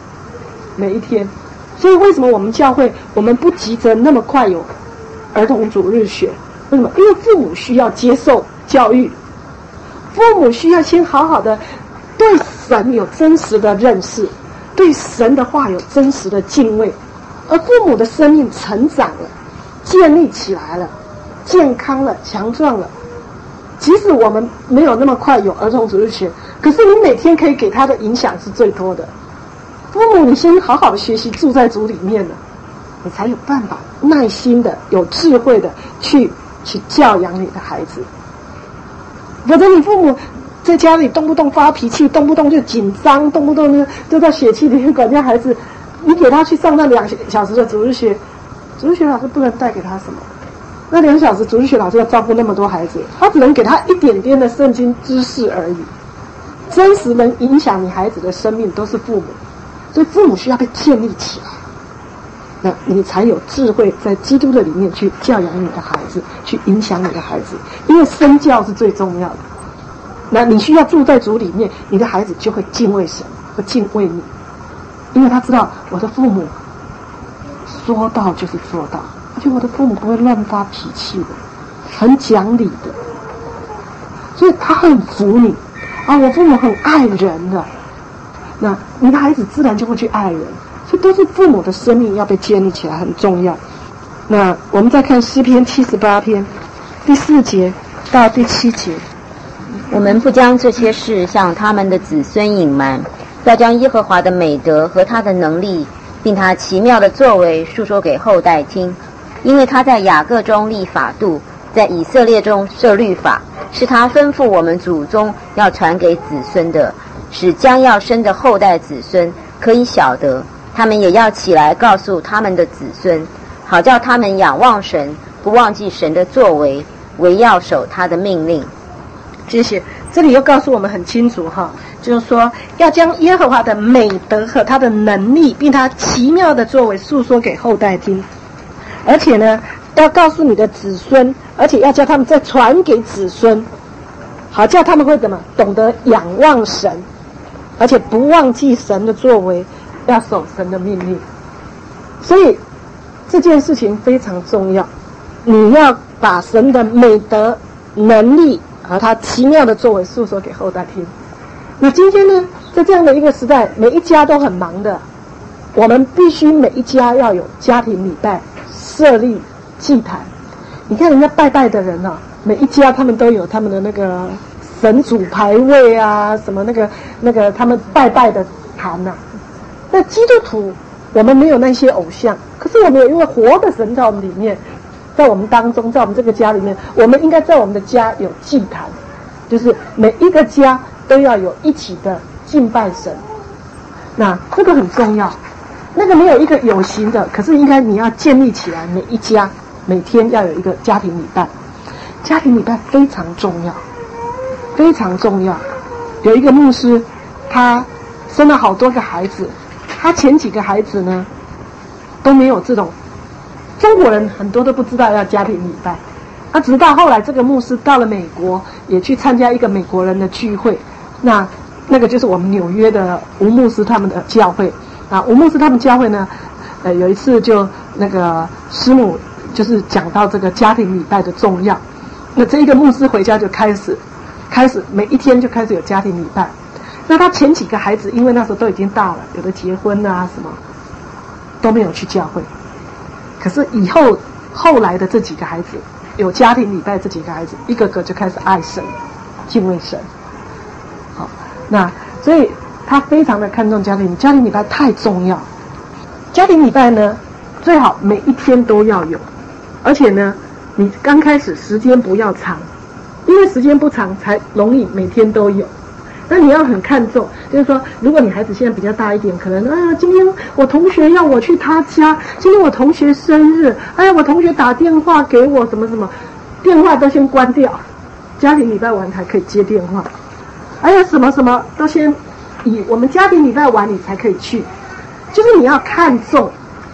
所以为什么我们教会我们不急着那么快有儿童主日学？为什么？因为父母需要接受教育，父母需要先好好的对神有真实的认识，对神的话有真实的敬畏，而父母的生命成长了，建立起来了，健康了，强壮了。即使我们没有那么快有儿童主日学，可是你每天可以给他的影响是最多的。父母，你先好好的学习住在主里面了，你才有办法耐心的、有智慧的去教养你的孩子。否则你父母在家里动不动发脾气，动不动就紧张，动不动就在血气里面管教孩子，你给他去上那2小时的主日学，主日学老师不能带给他什么。那2小时主日学老师要照顾那么多孩子，他只能给他一点点的圣经知识而已。真实能影响你孩子的生命都是父母，所以父母需要被建立起来，那你才有智慧在基督的里面去教养你的孩子，去影响你的孩子。因为身教是最重要的。那你需要住在主里面，你的孩子就会敬畏神，会敬畏你，因为他知道我的父母说到就是做到，而且我的父母不会乱发脾气的，很讲理的，所以他很服你啊。我父母很爱人的，那你的孩子自然就会去爱人。所以都是父母的生命要被建立起来，很重要。那我们再看诗篇78篇第4节到第7节。 我们不将这些事向他们的子孙隐瞒，要将耶和华的美德和他的能力，并他奇妙的作为述说给后代听。因为他在雅各中立法度，在以色列中设律法，是他吩咐我们祖宗要传给子孙的，使将要生的后代子孙可以晓得，他们也要起来告诉他们的子孙，好叫他们仰望神，不忘记神的作为，唯要守他的命令。 谢谢。这里又告诉我们很清楚哈，就是说要将耶和华的美德和他的能力，并他奇妙的作为述说给后代听，而且呢，要告诉你的子孙，而且要叫他们再传给子孙，好叫他们会怎么懂得仰望神，而且不忘记神的作为，要守神的命令。所以这件事情非常重要，你要把神的美德、能力和他奇妙的作为述说给后代听。那今天呢，在这样的一个时代，每一家都很忙的，我们必须每一家要有家庭礼拜，设立祭坛。你看人家拜拜的人啊，每一家他们都有他们的那个神主牌位啊，什么那个他们拜拜的坛啊。那基督徒我们没有那些偶像，可是我们有一位活的神在我们里面，在我们当中，在我们这个家里面，我们应该在我们的家有祭坛，就是每一个家都要有一起的敬拜神。那这个很重要，那个没有一个有形的，可是应该你要建立起来，每一家每天要有一个家庭礼拜。家庭礼拜非常重要，非常重要。有一个牧师，他生了好多个孩子，他前几个孩子呢都没有这种，中国人很多都不知道要家庭礼拜，直到后来这个牧师到了美国，也去参加一个美国人的聚会，那个就是我们纽约的吴牧师他们的教会啊。吴牧师他们教会呢，有一次就那个师母就是讲到这个家庭礼拜的重要，那这一个牧师回家就开始每一天就开始有家庭礼拜。那他前几个孩子因为那时候都已经大了，有的结婚啊什么都没有去教会，可是后来的这几个孩子有家庭礼拜，这几个孩子一个个就开始爱神，敬畏神。好，那所以他非常的看重家庭礼拜太重要。家庭礼拜呢，最好每一天都要有，而且呢，你刚开始时间不要长，因为时间不长才容易每天都有。那你要很看重，就是说，如果你孩子现在比较大一点，可能今天我同学要我去他家，今天我同学生日，我同学打电话给我什么什么，电话都先关掉，家庭礼拜完才可以接电话，什么什么都先以我们家庭礼拜完你才可以去，就是你要看重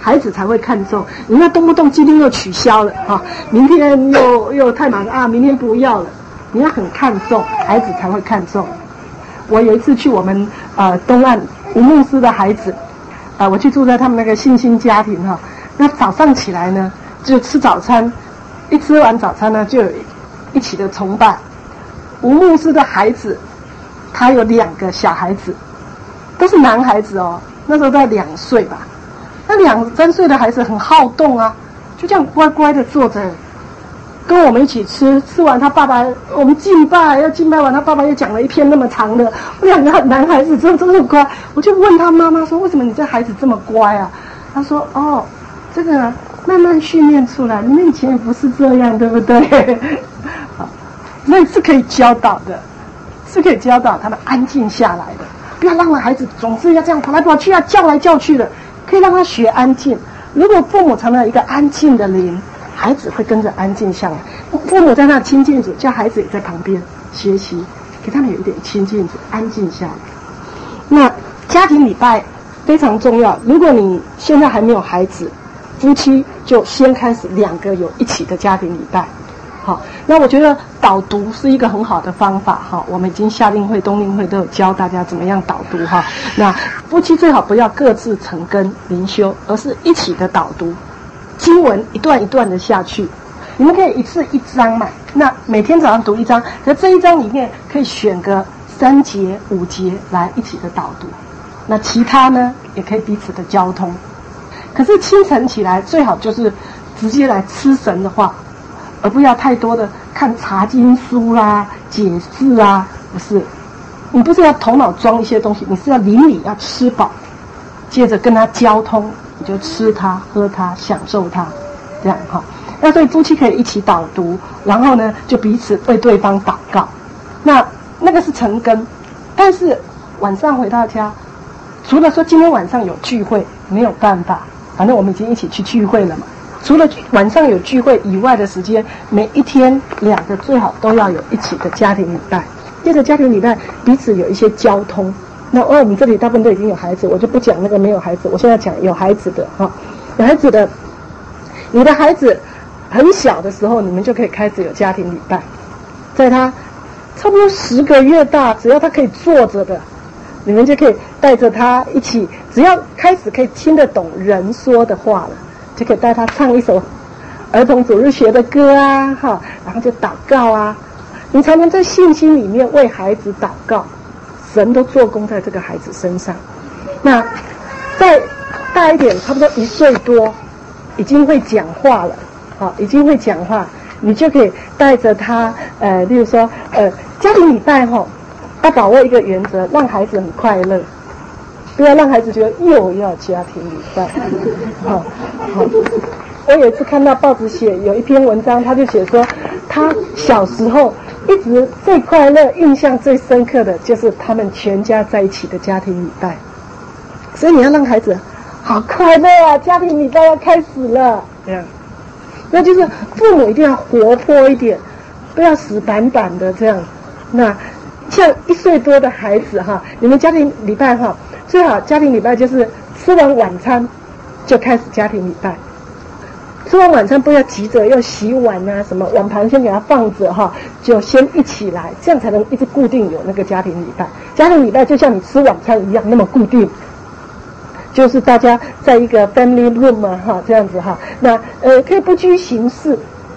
孩子才会看重。你那动不动今天又取消了哈，明天又太忙啊，明天不要了。你要很看重，孩子才会看重。我有一次去我们东岸吴牧师的孩子，我去住在他们那个信心家庭哈。那早上起来呢，就吃早餐，一吃完早餐呢，就有一起的崇拜。吴牧师的孩子，他有2个小孩子，都是男孩子哦，那时候在2岁吧。那2、3岁的孩子很好动啊，就这样乖乖的坐着，跟我们一起吃。吃完他爸爸，我们敬拜完，他爸爸又讲了一篇那么长的。2个男孩子真的很乖。我就问他妈妈说：“为什么你这孩子这么乖啊？”他说：“哦，这个慢慢训练出来，你们以前也不是这样，对不对？”好，那是可以教导的，是可以教导他们安静下来的。不要让孩子总是要这样跑来跑去啊，叫来叫去的。可以让他学安静。如果父母成了一个安静的灵，孩子会跟着安静下来。父母在那亲近主，叫孩子也在旁边学习，给他们有一点亲近主，安静下来。那家庭礼拜非常重要。如果你现在还没有孩子，夫妻就先开始2个有一起的家庭礼拜。好，那我觉得导读是一个很好的方法哈。我们已经夏令会、冬令会都有教大家怎么样导读哈。那夫妻最好不要各自成根灵修，而是一起的导读，经文一段一段的下去。你们可以一次1章嘛，那每天早上读1章，可这1章里面可以选个3节、5节来一起的导读。那其他呢，也可以彼此的交通。可是清晨起来最好就是直接来吃神的话。而不要太多的看查经书啦、解释啊，不是，你不是要头脑装一些东西，你是要灵里要吃饱，接着跟他交通，你就吃它、喝它、享受它，这样哈。那所以夫妻可以一起导读，然后呢就彼此为对方祷告，那个是成根。但是晚上回到家，除了说今天晚上有聚会，没有办法，反正我们已经一起去聚会了嘛。除了晚上有聚会以外的时间，每一天2个最好都要有一起的家庭礼拜。接着家庭礼拜彼此有一些交通。那我们这里大部分都已经有孩子，我就不讲那个没有孩子，我现在讲有孩子的哈。有孩子的，你的孩子很小的时候，你们就可以开始有家庭礼拜。在他差不多10个月大，只要他可以坐着的，你们就可以带着他一起，只要开始可以听得懂人说的话了，就可以带他唱一首儿童主日学的歌啊，哈，然后就祷告啊。你才能在信心里面为孩子祷告，神都做工在这个孩子身上。那再大一点，差不多1岁多，已经会讲话了，好，已经会讲话，你就可以带着他，例如说，家庭礼拜哈，要把握一个原则，让孩子很快乐。不要让孩子觉得又要家庭礼拜。好，我有一次看到报纸写有一篇文章，他就写说，他小时候一直最快乐、印象最深刻的就是他们全家在一起的家庭礼拜。所以你要让孩子好快乐啊，家庭礼拜要开始了，这样。那就是父母一定要活泼一点，不要死板板的这样。那像1岁多的孩子哈，你们家庭礼拜哈，最好家庭礼拜就是吃完晚餐就开始家庭礼拜。吃完晚餐不要急着要洗碗啊，什么碗盘先给它放着哈，就先一起来，这样才能一直固定有那个家庭礼拜。家庭礼拜就像你吃晚餐一样那么固定，就是大家在一个 family room 啊哈，这样子哈。那可以不拘形式，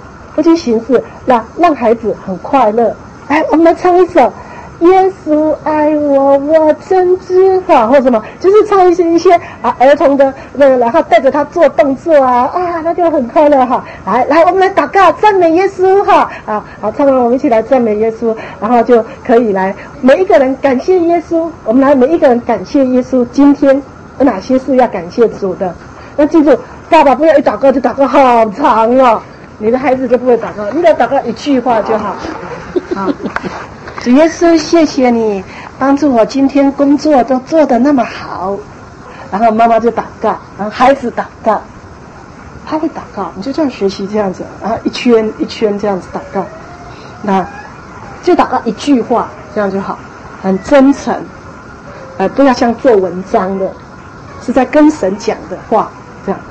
让孩子很快乐。来，我们来唱一首耶稣爱我，我真知道，或什么，就是唱一些儿童的然后带着他做动作啊，那就很快乐哈。来，我们来祷告，赞美耶稣哈。好，唱完我们一起来赞美耶稣，然后就可以来每一个人感谢耶稣。我们来每一个人感谢耶稣，今天有哪些是要感谢主的？那记住，爸爸不要一祷告就祷告好长哦，你的孩子就不会祷告，你只要祷告1句话就好。好，主耶稣，谢谢你帮助我今天工作都做得那么好。然后妈妈就祷告，然后孩子祷告，他会祷告，你就这样学习这样子，然后一圈一圈这样子祷告，那就祷告1句话，这样就好，很真诚，不要像做文章的，是在跟神讲的话，这样。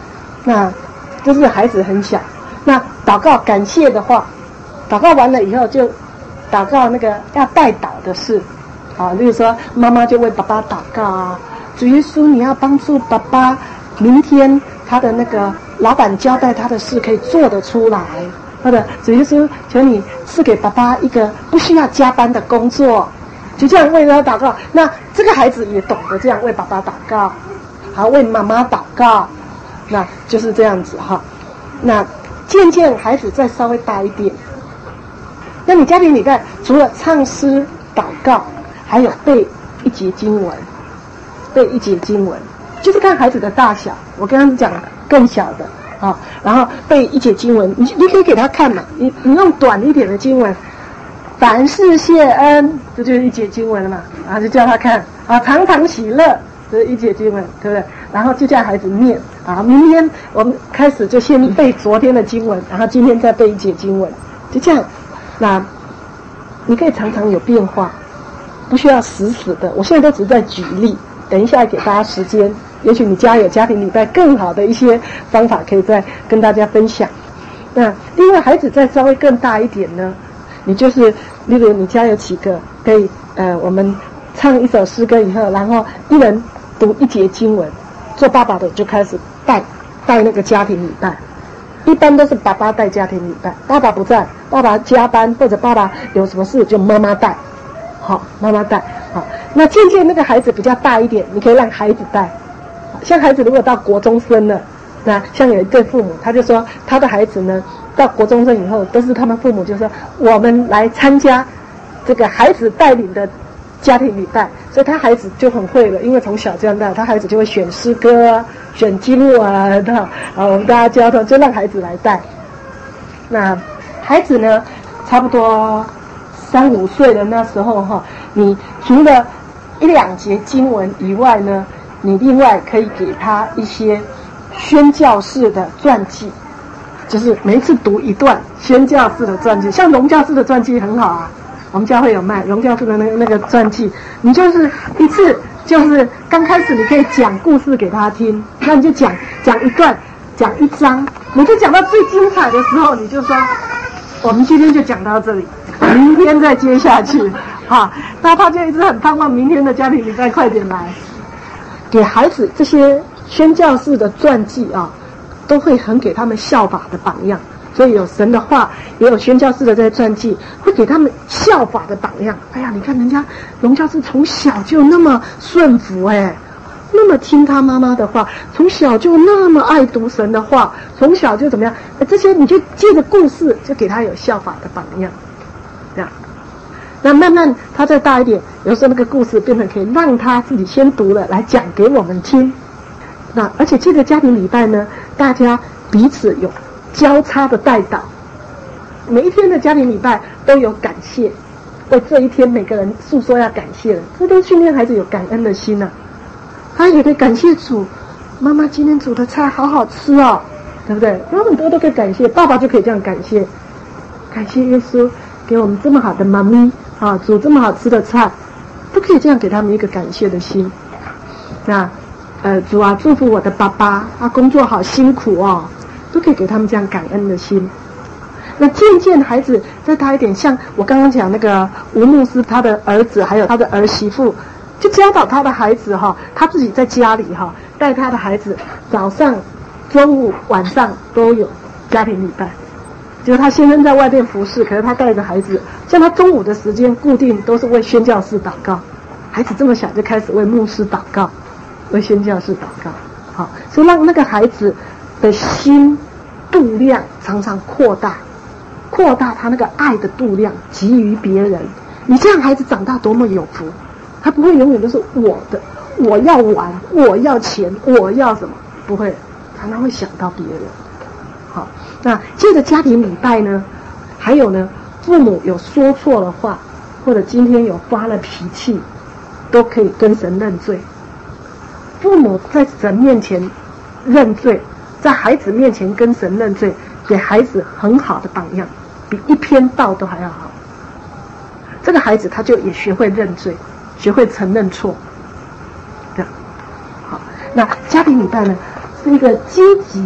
那就是孩子很小，那祷告感谢的话，祷告完了以后就祷告那个要代祷的事，例如说妈妈就为爸爸祷告啊，主耶稣你要帮助爸爸，明天他的那个老板交代他的事可以做得出来，或者主耶稣求你赐给爸爸一个不需要加班的工作，就这样为他祷告。那这个孩子也懂得这样为爸爸祷告，好，为妈妈祷告，那就是这样子哈。那渐渐孩子再稍微大一点，那你家庭礼拜除了唱诗祷告，还有背一节经文，背一节经文，就是看孩子的大小。我刚刚讲更小的然后背一节经文，你可以给他看嘛，你用短一点的经文，凡事谢恩，这就是一节经文了嘛，然后就叫他看常常喜乐，这是一节经文，对不对？然后就叫孩子念明天我们开始就先背昨天的经文，然后今天再背一节经文，就这样。那你可以常常有变化，不需要死的。我现在都只是在举例，等一下给大家时间，也许你家有家庭礼拜更好的一些方法可以再跟大家分享。那另外孩子再稍微更大一点呢，你就是例如你家有几个可以我们唱一首诗歌以后，然后一人读一节经文，做爸爸的就开始带那个家庭礼拜。一般都是爸爸带家庭礼拜，爸爸不在，爸爸加班或者爸爸有什么事就妈妈带，妈妈带。那渐渐那个孩子比较大一点，你可以让孩子带。像孩子如果到国中生了，那像有一对父母，他就说他的孩子呢到国中生以后，都是他们父母就说我们来参加这个孩子带领的家庭礼拜，所以他孩子就很会了，因为从小这样带，他孩子就会选诗歌选经文我们大家教他，就让孩子来带。那孩子呢差不多3、5岁的那时候你除了1、2节经文以外呢，你另外可以给他一些宣教式的传记，就是每一次读一段宣教式的传记，像荣教式的传记很好啊，我们教会有卖荣教式的那个传记，你就是一次就是刚开始你可以讲故事给他听，那你就讲一段，讲一章，你就讲到最精彩的时候，你就说我们今天就讲到这里，明天再接下去那他就一直很盼望明天的家庭礼拜快点来。给孩子这些宣教式的传记都会很给他们效法的榜样，所以有神的话，也有宣教士的这些传记，会给他们效法的榜样。哎呀，你看人家荣教士从小就那么顺服那么听他妈妈的话，从小就那么爱读神的话，从小就怎么样？这些你就借着故事，就给他有效法的榜样，这样。那慢慢他再大一点，有时候那个故事变成可以让他自己先读了，来讲给我们听。那而且这个家庭礼拜呢，大家彼此有交叉的代祷，每一天的家庭礼拜都有感谢，为这一天每个人诉说要感谢了，这都训练孩子有感恩的心啊。他也可以感谢主，妈妈今天煮的菜好好吃对不对？有很多都可以感谢，爸爸就可以这样感谢，感谢耶稣给我们这么好的妈咪煮这么好吃的菜，都可以这样给他们一个感谢的心。那主啊，祝福我的爸爸，他工作好辛苦都可以给他们这样感恩的心。那渐渐孩子再大一点，像我刚刚讲那个吴牧师，他的儿子还有他的儿媳妇，就教导他的孩子他自己在家里带他的孩子，早上、中午、晚上都有家庭礼拜。就是他先生在外面服侍，可是他带着孩子，像他中午的时间固定都是为宣教士祷告，孩子这么小就开始为牧师祷告，为宣教士祷告，所以让那个孩子的心度量常常扩大他那个爱的度量，给予别人。你这样孩子长大多么有福，他不会永远都是我的，我要玩，我要钱，我要什么，不会，常常会想到别人。好，那借着家庭礼拜呢，还有呢，父母有说错了话，或者今天有发了脾气，都可以跟神认罪。父母在神面前认罪，在孩子面前跟神认罪，给孩子很好的榜样，比一篇道都还要好。这个孩子他就也学会认罪，学会承认错。这样，好，那家庭礼拜呢，是一个积极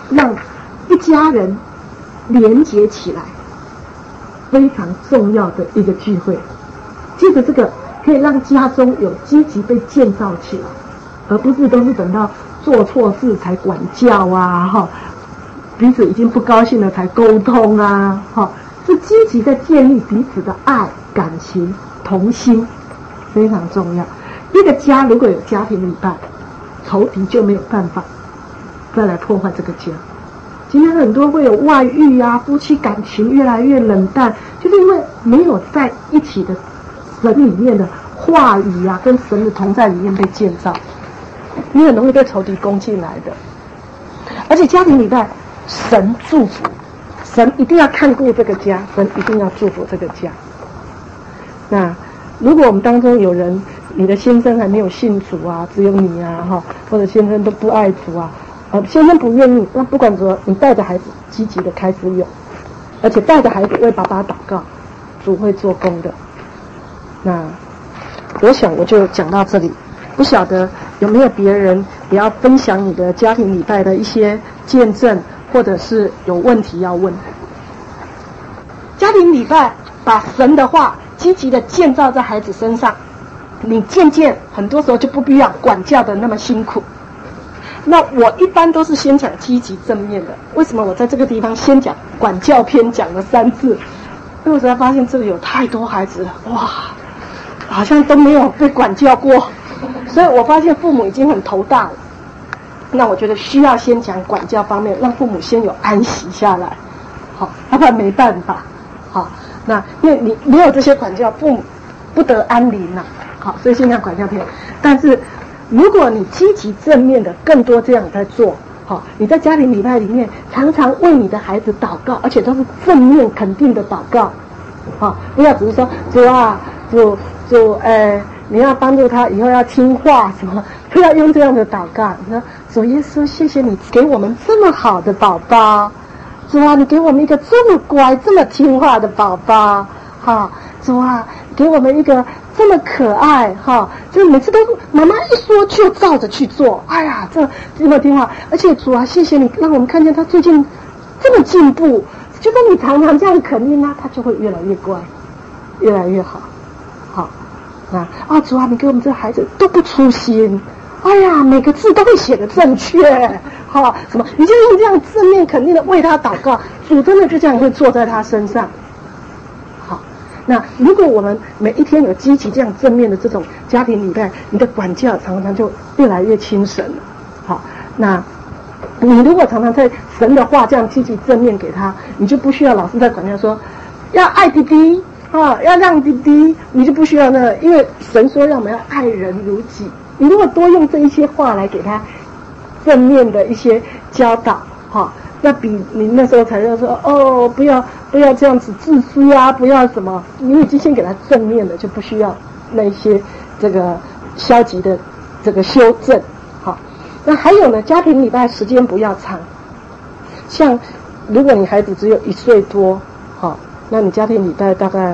让一家人连结起来，非常重要的一个聚会。借着这个，可以让家中有积极被建造起来，而不是都是等到做错事才管教啊，哈，彼此已经不高兴了才沟通啊，哈，是积极的建立彼此的爱、感情、同心，非常重要。一个家如果有家庭礼拜，仇敌就没有办法再来破坏这个家。今天很多会有外遇啊，夫妻感情越来越冷淡，就是因为没有在一起的神里面的话语啊，跟神的同在里面被建造，你很容易被仇敌攻进来的。而且家庭礼拜，神祝福，神一定要看顾这个家，神一定要祝福这个家。那如果我们当中有人，你的先生还没有信主啊，只有你啊，哈，或者先生都不爱主啊，先生不愿意，那不管怎么，你带着孩子积极的开始有，而且带着孩子为爸爸祷告，主会做工的。那我想我就讲到这里，不晓得有没有别人也要分享你的家庭礼拜的一些见证，或者是有问题要问。家庭礼拜把神的话积极的建造在孩子身上，你渐渐很多时候就不必要管教的那么辛苦。那我一般都是先讲积极正面的，为什么我在这个地方先讲管教篇讲了3次？因为我才发现这里有太多孩子了，哇，好像都没有被管教过，所以我发现父母已经很头大了。那我觉得需要先讲管教方面，让父母先有安息下来，好，要不然没办法。好，那因为你没有这些管教，父母不得安宁呐。好，所以先讲管教篇。但是如果你积极正面的更多这样在做，好，你在家庭礼拜里面常常为你的孩子祷告，而且都是正面肯定的祷告，好，不要只是说主啊，主，你要帮助他以后要听话什么，不要用这样的祷告。你说主耶稣，谢谢你给我们这么好的宝宝，主啊，你给我们一个这么乖这么听话的宝宝，好，主啊，给我们一个这么可爱，哈，就每次都妈妈一说就照着去做，哎呀，这么听话，而且主啊，谢谢你让我们看见他最近这么进步，就跟你常常这样肯定他，他就会越来越乖，越来越好，好，那主啊，你给我们这孩子都不粗心，哎呀，每个字都会写得正确，好，什么，你就用这样正面肯定的为他祷告，主真的就这样会坐在他身上。那如果我们每一天有积极这样正面的这种家庭礼拜，你的管教常常就越来越轻省了。好，那你如果常常在神的话这样积极正面给他，你就不需要老是在管教说要爱弟弟啊，要让弟弟，你就不需要那个，因为神说让我们要爱人如己。你如果多用这一些话来给他正面的一些教导，哈，那比你那时候才要说哦，不要这样子自私啊，不要什么，你已经先给他正面的，就不需要那些这个消极的这个修正。好，那还有呢，家庭礼拜时间不要长，像如果你孩子只有1岁多，好，那你家庭礼拜大概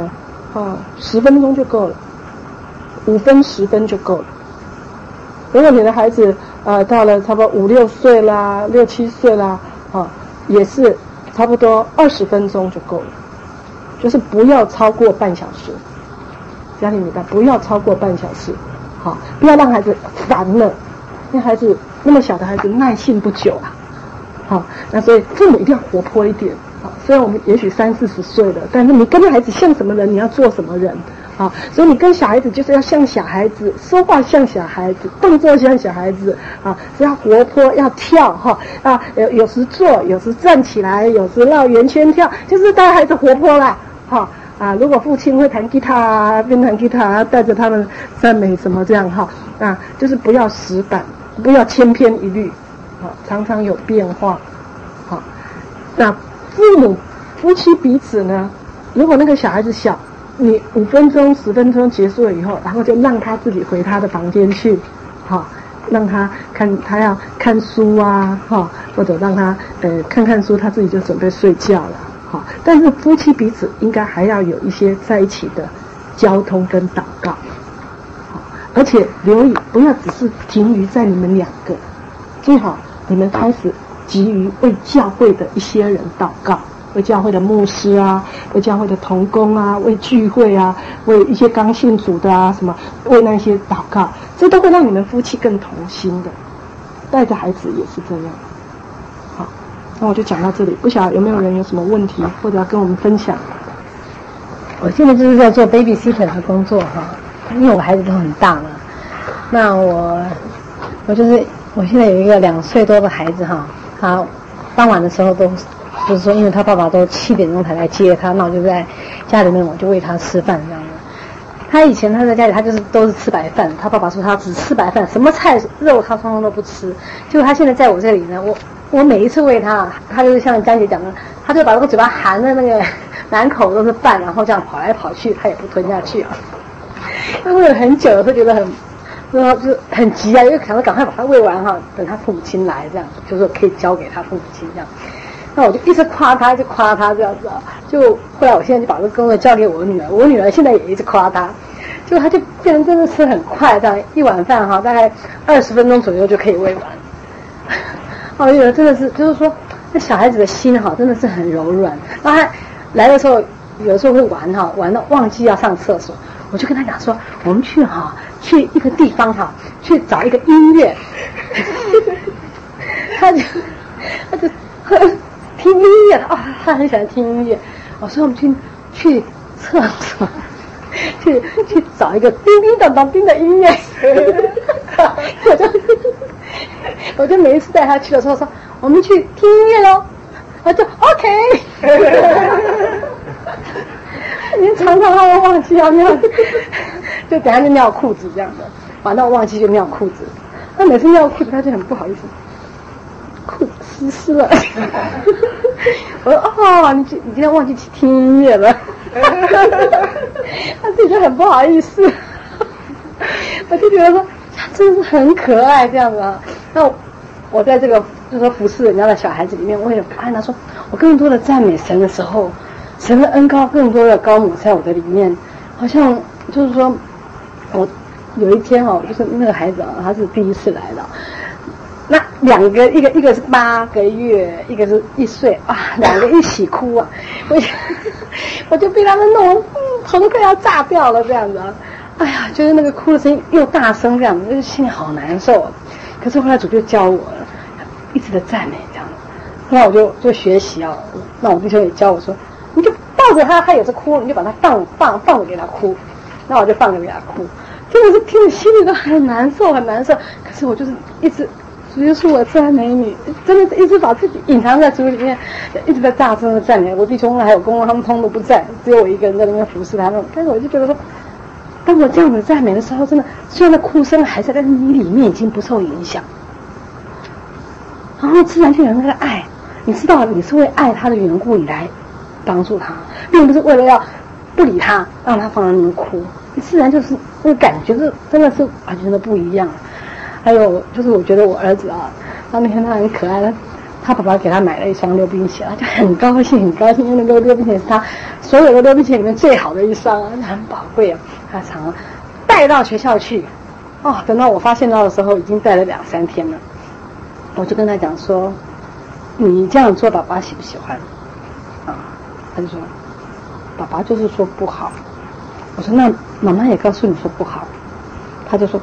10分钟就够了，5分10分就够了。如果你的孩子到了差不多5、6岁啦，6、7岁啦，也是差不多20分钟就够了，就是不要超过半小时。家庭礼拜不要超过半小时，好，不要让孩子烦了，因为孩子那么小的孩子耐性不久啊，好，那所以父母一定要活泼一点。好，虽然我们也许30、40岁了，但是你跟孩子像什么人，你要做什么人。好，所以你跟小孩子就是要像小孩子，说话像小孩子，动作像小孩子啊，是要活泼，要跳哈啊，有时坐，有时站起来，有时绕圆圈跳，就是带孩子活泼啦。好啊，如果父亲会弹吉他，边弹吉他，带着他们赞美什么这样哈啊，就是不要死板，不要千篇一律，好，常常有变化。好，那夫妻彼此呢，如果那个小孩子小，你5分钟、10分钟结束了以后，然后就让他自己回他的房间去，好，让他他要看书啊，哈，或者让他看书，他自己就准备睡觉了，好。但是夫妻彼此应该还要有一些在一起的交通跟祷告，好，而且留意不要只是停于在你们2个，最好你们开始急于为教会的一些人祷告，为教会的牧师啊，为教会的同工啊，为聚会啊，为一些刚信主的啊，什么为那些祷告，这都会让你们夫妻更同心的。带着孩子也是这样。好，那我就讲到这里，不晓得有没有人有什么问题或者要跟我们分享。 我现在就是在做 babysitter 的工作哈，因为我孩子都很大了。那我现在有一个2岁多的孩子哈，他傍晚的时候都就是说，因为他爸爸都7点钟才来接他，那我就在家里面我就喂他吃饭这样的。他以前他在家里他都是吃白饭，他爸爸说他只吃白饭，什么菜肉他通通都不吃。结果他现在在我这里呢，我每一次喂他，他就是像江姐讲的，他就把那个嘴巴含的那个满口都是饭，然后这样跑来跑去，他也不吞下去啊。他喂了很久，会觉得就很急啊，因为想说赶快把他喂完哈，等他父母亲来这样，就是可以交给他父母亲这样。那我就一直夸他，就夸他这样子啊。就后来我现在就把这个工作交给我女儿，我女儿现在也一直夸他，就他就变成真的吃很快，这样一碗饭哈，大概20分钟左右就可以喂完。哦，有的真的是，就是说那小孩子的心哈，真的是很柔软。然后他来的时候，有的时候会玩哈，玩到忘记要上厕所，我就跟他讲说，我们去一个地方哈，去找一个音乐。他就听音乐啊，他很喜欢听音乐。我说我们去厕所，去找一个叮叮当当叮的音乐。我就每一次带他去的时候说，我们去听音乐咯，我就 OK。您常常他会忘记要尿，就等下就尿裤子这样的，玩到忘记就尿裤子。他每次尿裤子他就很不好意思，裤子湿了。我说哦，你今天忘记去听音乐了。他自己就很不好意思。我就觉得说他真的是很可爱这样子啊。那我在这个就是说服侍人家的小孩子里面，我也发现他说，我更多的赞美神的时候，神的恩膏更多的高抹在我的里面，好像就是说，我有一天就是那个孩子他是第一次来的，那2个一个是8个月，一个是1岁啊，2个一起哭啊，我就被他们弄头都快要炸掉了这样子啊。哎呀，就是那个哭的声音又大声这样子，就是心里好难受啊。可是后来主就教我了，一直的赞美这样。后来我就学习啊，那我弟兄也教我说，你就抱着他也是哭，你就把他放着给他哭。那我就放着给他哭，真的是听着心里都很难受很难受。可是我就是一直，主耶稣我赞美你，真的是一直把自己隐藏在主里面，一直在大声的赞美。我弟兄还有公公他们通都不在，只有我一个人在那边服侍他们。但是我就觉得说，当我这样子赞美的时候，真的虽然那哭声还在，但是你里面已经不受影响，然后自然就有那个爱。你知道你是为爱他的缘故，你来帮助他，并不是为了要不理他，让他放在那边哭。你自然就是那个感觉是真的是完全的不一样。还有就是我觉得我儿子啊，他那天他很可爱，他爸爸给他买了一双溜冰鞋，他就很高兴很高兴，因为那个溜冰鞋是他所有的溜冰鞋里面最好的一双啊，很宝贵啊。他常带到学校去，哦，等到我发现到的时候，已经带了2-3天了。我就跟他讲说，你这样做爸爸喜不喜欢？啊，他就说，爸爸就是说不好。我说那妈妈也告诉你说不好。他就说，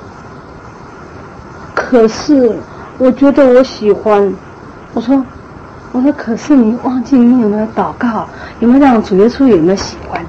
可是我觉得我喜欢。我说可是你忘记你有没有祷告，有没有让主耶稣有没有喜欢？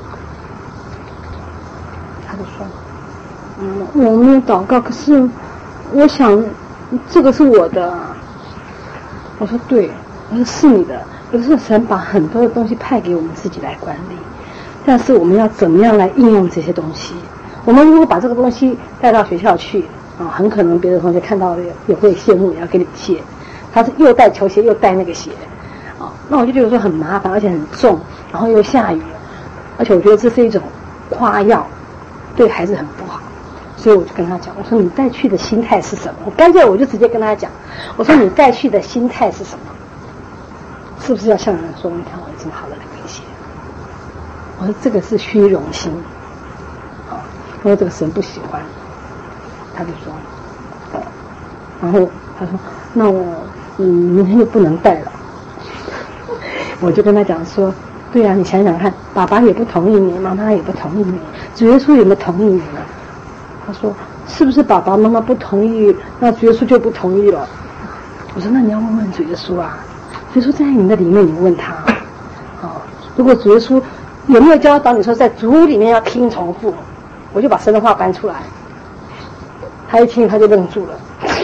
他就说，我没有祷告，可是我想这个是我的。我说对，我说是你的。有时候神把很多的东西派给我们自己来管理，但是我们要怎么样来应用这些东西？我们如果把这个东西带到学校去啊，很可能别的同学看到了也会羡慕，也要给你借。他是又带球鞋又带那个鞋，啊，那我就觉得说很麻烦，而且很重，然后又下雨，而且我觉得这是一种夸耀，对孩子很不好。所以我就跟他讲，我说你带去的心态是什么？我干脆我就直接跟他讲，我说你带去的心态是什么？是不是要向人说，你看我有这么好的溜冰鞋？我说这个是虚荣心，啊，我说这个神不喜欢。他就说，然后他说，那明天就不能带了。我就跟他讲说，对啊，你想想看，爸爸也不同意你，妈妈也不同意你，主耶稣有没有同意你呢？他说，是不是爸爸妈妈不同意，那主耶稣就不同意了？我说，那你要问问主耶稣啊，主耶稣在你的里面，你问他。如果主耶稣有没有教导你说在主里面要听从父母，我就把神的话搬出来。他一听他就愣住了。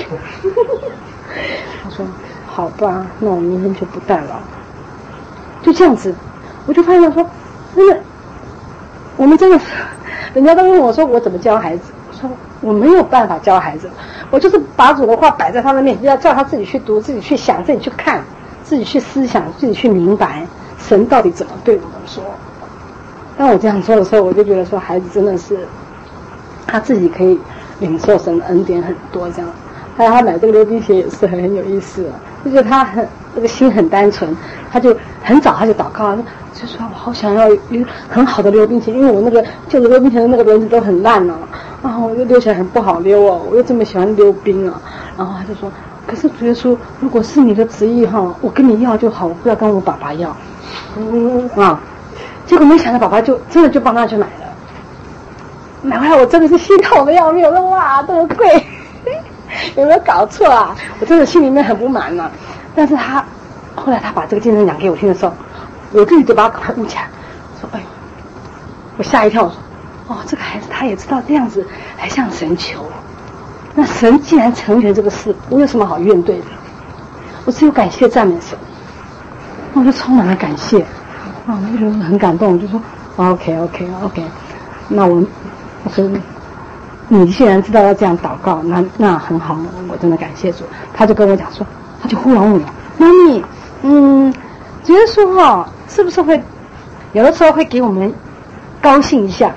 他说，好吧，那我明天就不带了。就这样子，我就发现说，真的，我们真的是，人家都问我说我怎么教孩子，我说我没有办法教孩子，我就是把主的话摆在他的面前，要叫他自己去读，自己去想，自己去看，自己去思想，自己去明白神到底怎么对我们说。当我这样说的时候，我就觉得说，孩子真的是他自己可以领受神的恩典很多这样。还有他买这个溜冰鞋也是很有意思的，就觉得他这个心很单纯，他就很早他就祷告，就说我好想要有很好的溜冰鞋，因为我那个旧的溜冰鞋的那个轮子都很烂啊，我就溜起来很不好溜哦，我又这么喜欢溜冰啊，然后他就说，可是主耶稣，如果是你的旨意哈，我跟你要就好，我不要跟我爸爸要，结果没想到爸爸就真的就帮他去买了，买回来我真的是心痛的要命，我说哇这么贵。有没有搞错啊？我真的心里面很不满啊。但是他后来他把这个见证讲给我听的时候，我自己就把他赶快捂起来，说哎呦，我吓一跳，我说哦，这个孩子他也知道这样子还向神求，那神既然成全这个事，我有什么好怨怼的？我只有感谢赞美神。那我就充满了感谢我就觉得很感动，我就说 OK， 那我说。你既然知道要这样祷告，那很好，我真的感谢主。他就跟我讲说，他就忽然问我，妈咪，主耶稣是不是会有的时候会给我们高兴一下，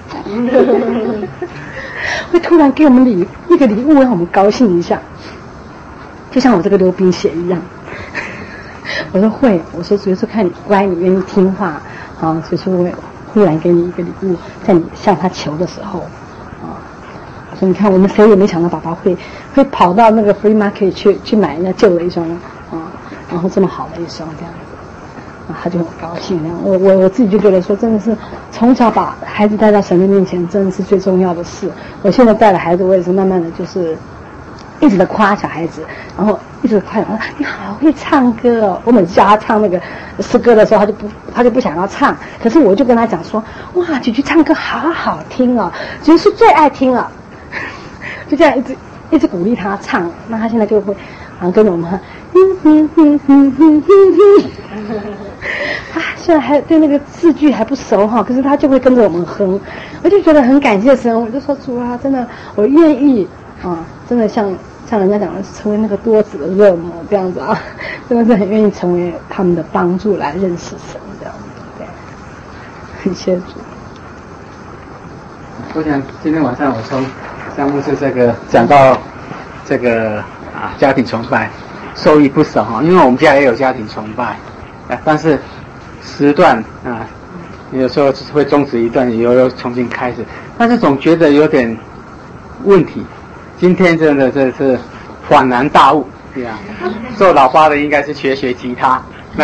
会突然给我们一个礼物让我们高兴一下，就像我这个溜冰鞋一样。我说会，我说主耶稣看你乖，你愿意听话，所以说会忽然给你一个礼物，在你向他求的时候。所以你看，我们谁也没想到爸爸会跑到那个 free market 去买人家旧的一双然后这么好的一双这样子，他就很高兴。我自己就觉得说，真的是从小把孩子带到神的面前，真的是最重要的事。我现在带了孩子，我也是慢慢的就是一直的夸小孩子，然后一直夸我说你好会唱歌哦。我每次叫他唱那个诗歌的时候，他就不想要唱，可是我就跟他讲说，哇，菊菊唱歌好好听哦，菊是最爱听了。就这样一直鼓励他唱，那他现在就会好像跟着我们虽然还对那个字句还不熟可是他就会跟着我们哼，我就觉得很感谢神。我就说主啊，真的我愿意真的像人家讲的成为那个多子的热母这样子真的是很愿意成为他们的帮助来认识神这样子。对，很谢主。 我想今天晚上我从张牧师这个讲到这个家庭崇拜，受益不少因为我们家也有家庭崇拜但是时段有时候会终止一段，又重新开始，但是总觉得有点问题。今天真的这是恍然大悟，对啊，做老爸的应该是学吉他，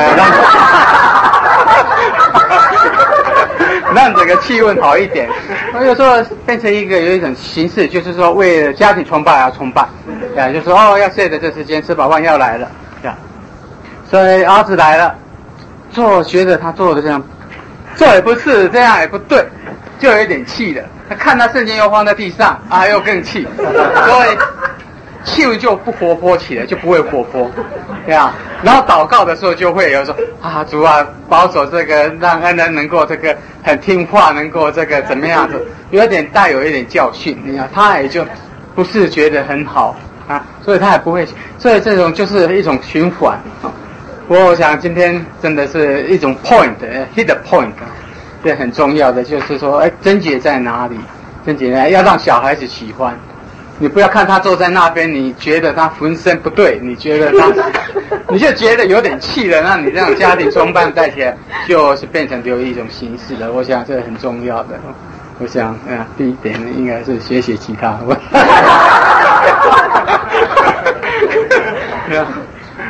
让整个气氛好一点。我有时候变成有一种形式，就是说为了家庭崇拜而崇拜，就说要睡的这时间吃饱饭要来了，这样。所以儿子来了，觉得他做的这样，做也不是，这样也不对，就有一点气了。他看他圣经又放在地上又更气，所以气氛就不活泼起来，就不会活泼，对啊。然后祷告的时候就会有说主啊，保守这个让恩人能够这个很听话，能够这个怎么样子，带有一点教训，你看他也就不是觉得很好所以他也不会，所以这种就是一种循环我想今天真的是一种 hit the point 这很重要的，就是说症结在哪里？症结要让小孩子喜欢。你不要看他坐在那边，你觉得他浑身不对，你觉得你就觉得有点气了，那你这样家庭崇拜带起来，就是变成有一种形式了。我想这很重要的。我想第一点应该是学吉他。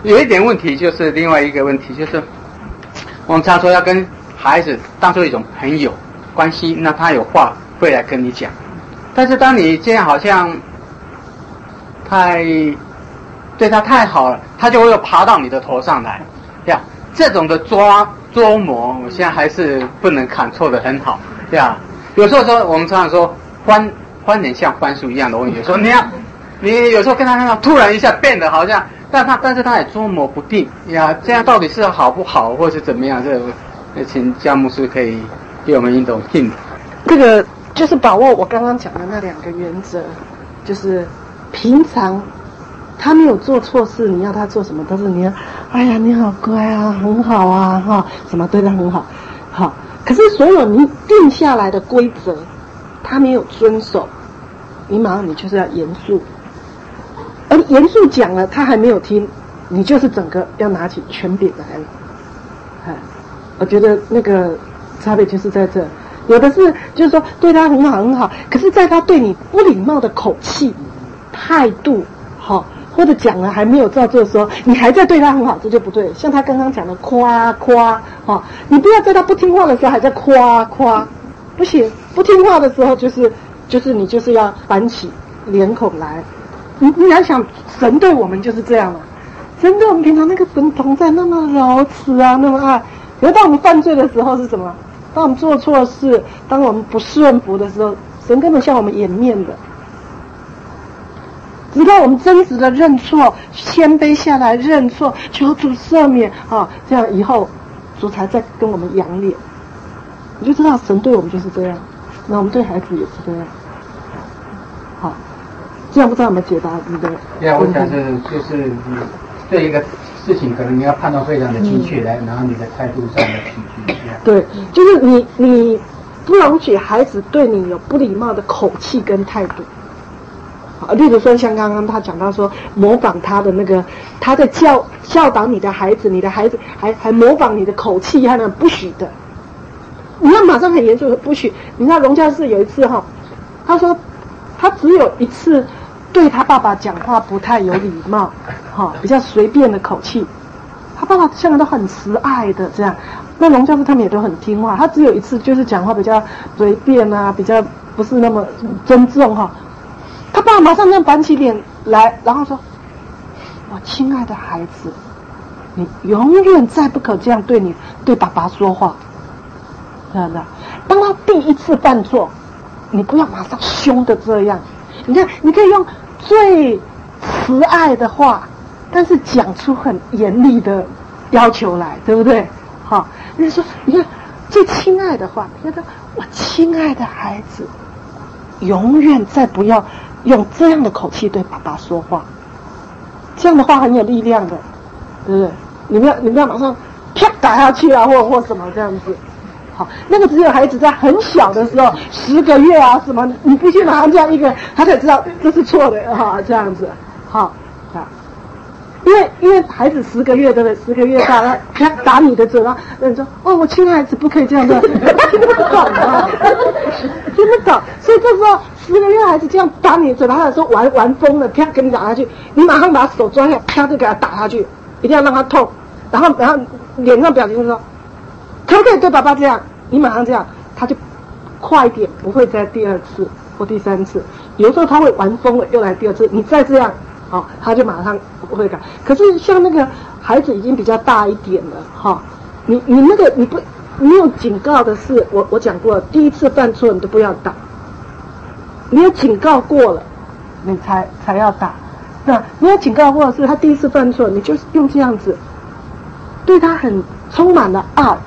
有一点问题，就是另外一个问题，就是我们常说要跟孩子当做一种朋友关系，那他有话会来跟你讲，但是当你这样好像对他太好了，他就会爬到你的头上来呀。这种的捉摸，我现在还是不能control得很好呀。有时候说我们常常说欢脸像番薯一样的问题，说你有时候跟他突然一下变得好像，但是他也捉摸不定呀。这样到底是好不好，或是怎么样？请姜牧师可以给我们一种 hint。 这个就是把握我刚刚讲的那2个原则，就是平常他没有做错事，你要他做什么都是你要，哎呀你好乖啊，很好啊，哈，什么对他很好，好。可是所有你定下来的规则，他没有遵守，你马上你就是要严肃，而严肃讲了，他还没有听，你就是整个要拿起权柄来了。我觉得那个差别就是在这，有的是就是说对他很好很好，可是在他对你不礼貌的口气、态度，或者讲了还没有照做的时候，你还在对他很好，这就不对。像他刚刚讲的夸，你不要在他不听话的时候还在夸，不行，不听话的时候就是你就是要板起脸孔来。你要想神对我们就是这样嘛，神对我们平常那个神同在那么柔慈啊，那么爱。可是当我们犯罪的时候是什么？当我们做错事，当我们不顺服的时候，神根本向我们掩面的。直到我们真实的认错，谦卑下来认错，求主赦免啊，这样以后主才再跟我们扬脸。你就知道神对我们就是这样，那我们对孩子也是这样。好，这样不知道有没有解答你的？ 对啊，我想就是你对一个事情，可能你要判断非常的精确，然后你的态度上的情绪。 对，就是你不容许孩子对你有不礼貌的口气跟态度。例如说像刚刚他讲到说模仿他的那个，他在教导你的孩子，你的孩子还模仿你的口气，还不许的，你要马上很严肃的不许。你知道荣教士有一次他说他只有一次对他爸爸讲话不太有礼貌，比较随便的口气，他爸爸向来都很慈爱的这样，那荣教士他们也都很听话，他只有一次就是讲话比较随便啊，比较不是那么尊重他爸爸马上这样板起脸来，然后说：“我亲爱的孩子，你永远再不可这样对爸爸说话。这样的，当他第一次犯错，你不要马上凶的这样。你看，你可以用最慈爱的话，但是讲出很严厉的要求来，对不对？你说，你看最亲爱的话，你看我亲爱的孩子，永远再不要用这样的口气对爸爸说话，这样的话很有力量的，对不对？你不要马上啪打下去啊，或什么这样子。好，那个只有孩子在很小的时候，10个月啊什么，你必须马上这样一个，他才知道这是错的这样子。因为孩子10个月对不对？10个月大，他打你的嘴巴，那你说我亲爱的孩子不可以这样的，他听不懂啊，听不懂。所以这时候10个月孩子这样打你的嘴巴，他说玩疯了，啪给你打下去，你马上把手抓下，啪就给他打下去，一定要让他痛，然后脸上表情就说，可不可以对爸爸这样？你马上这样，他就快一点，不会再第2次或第3次。有时候他会玩疯了，又来第2次，你再这样。他就马上不会改。可是像那个孩子已经比较大一点了，你那个你有警告的是，我讲过了，第1次犯错你都不要打，你有警告过了，你才要打。那你有警告过的是他第1次犯错，你就是用这样子，对他很充满了爱。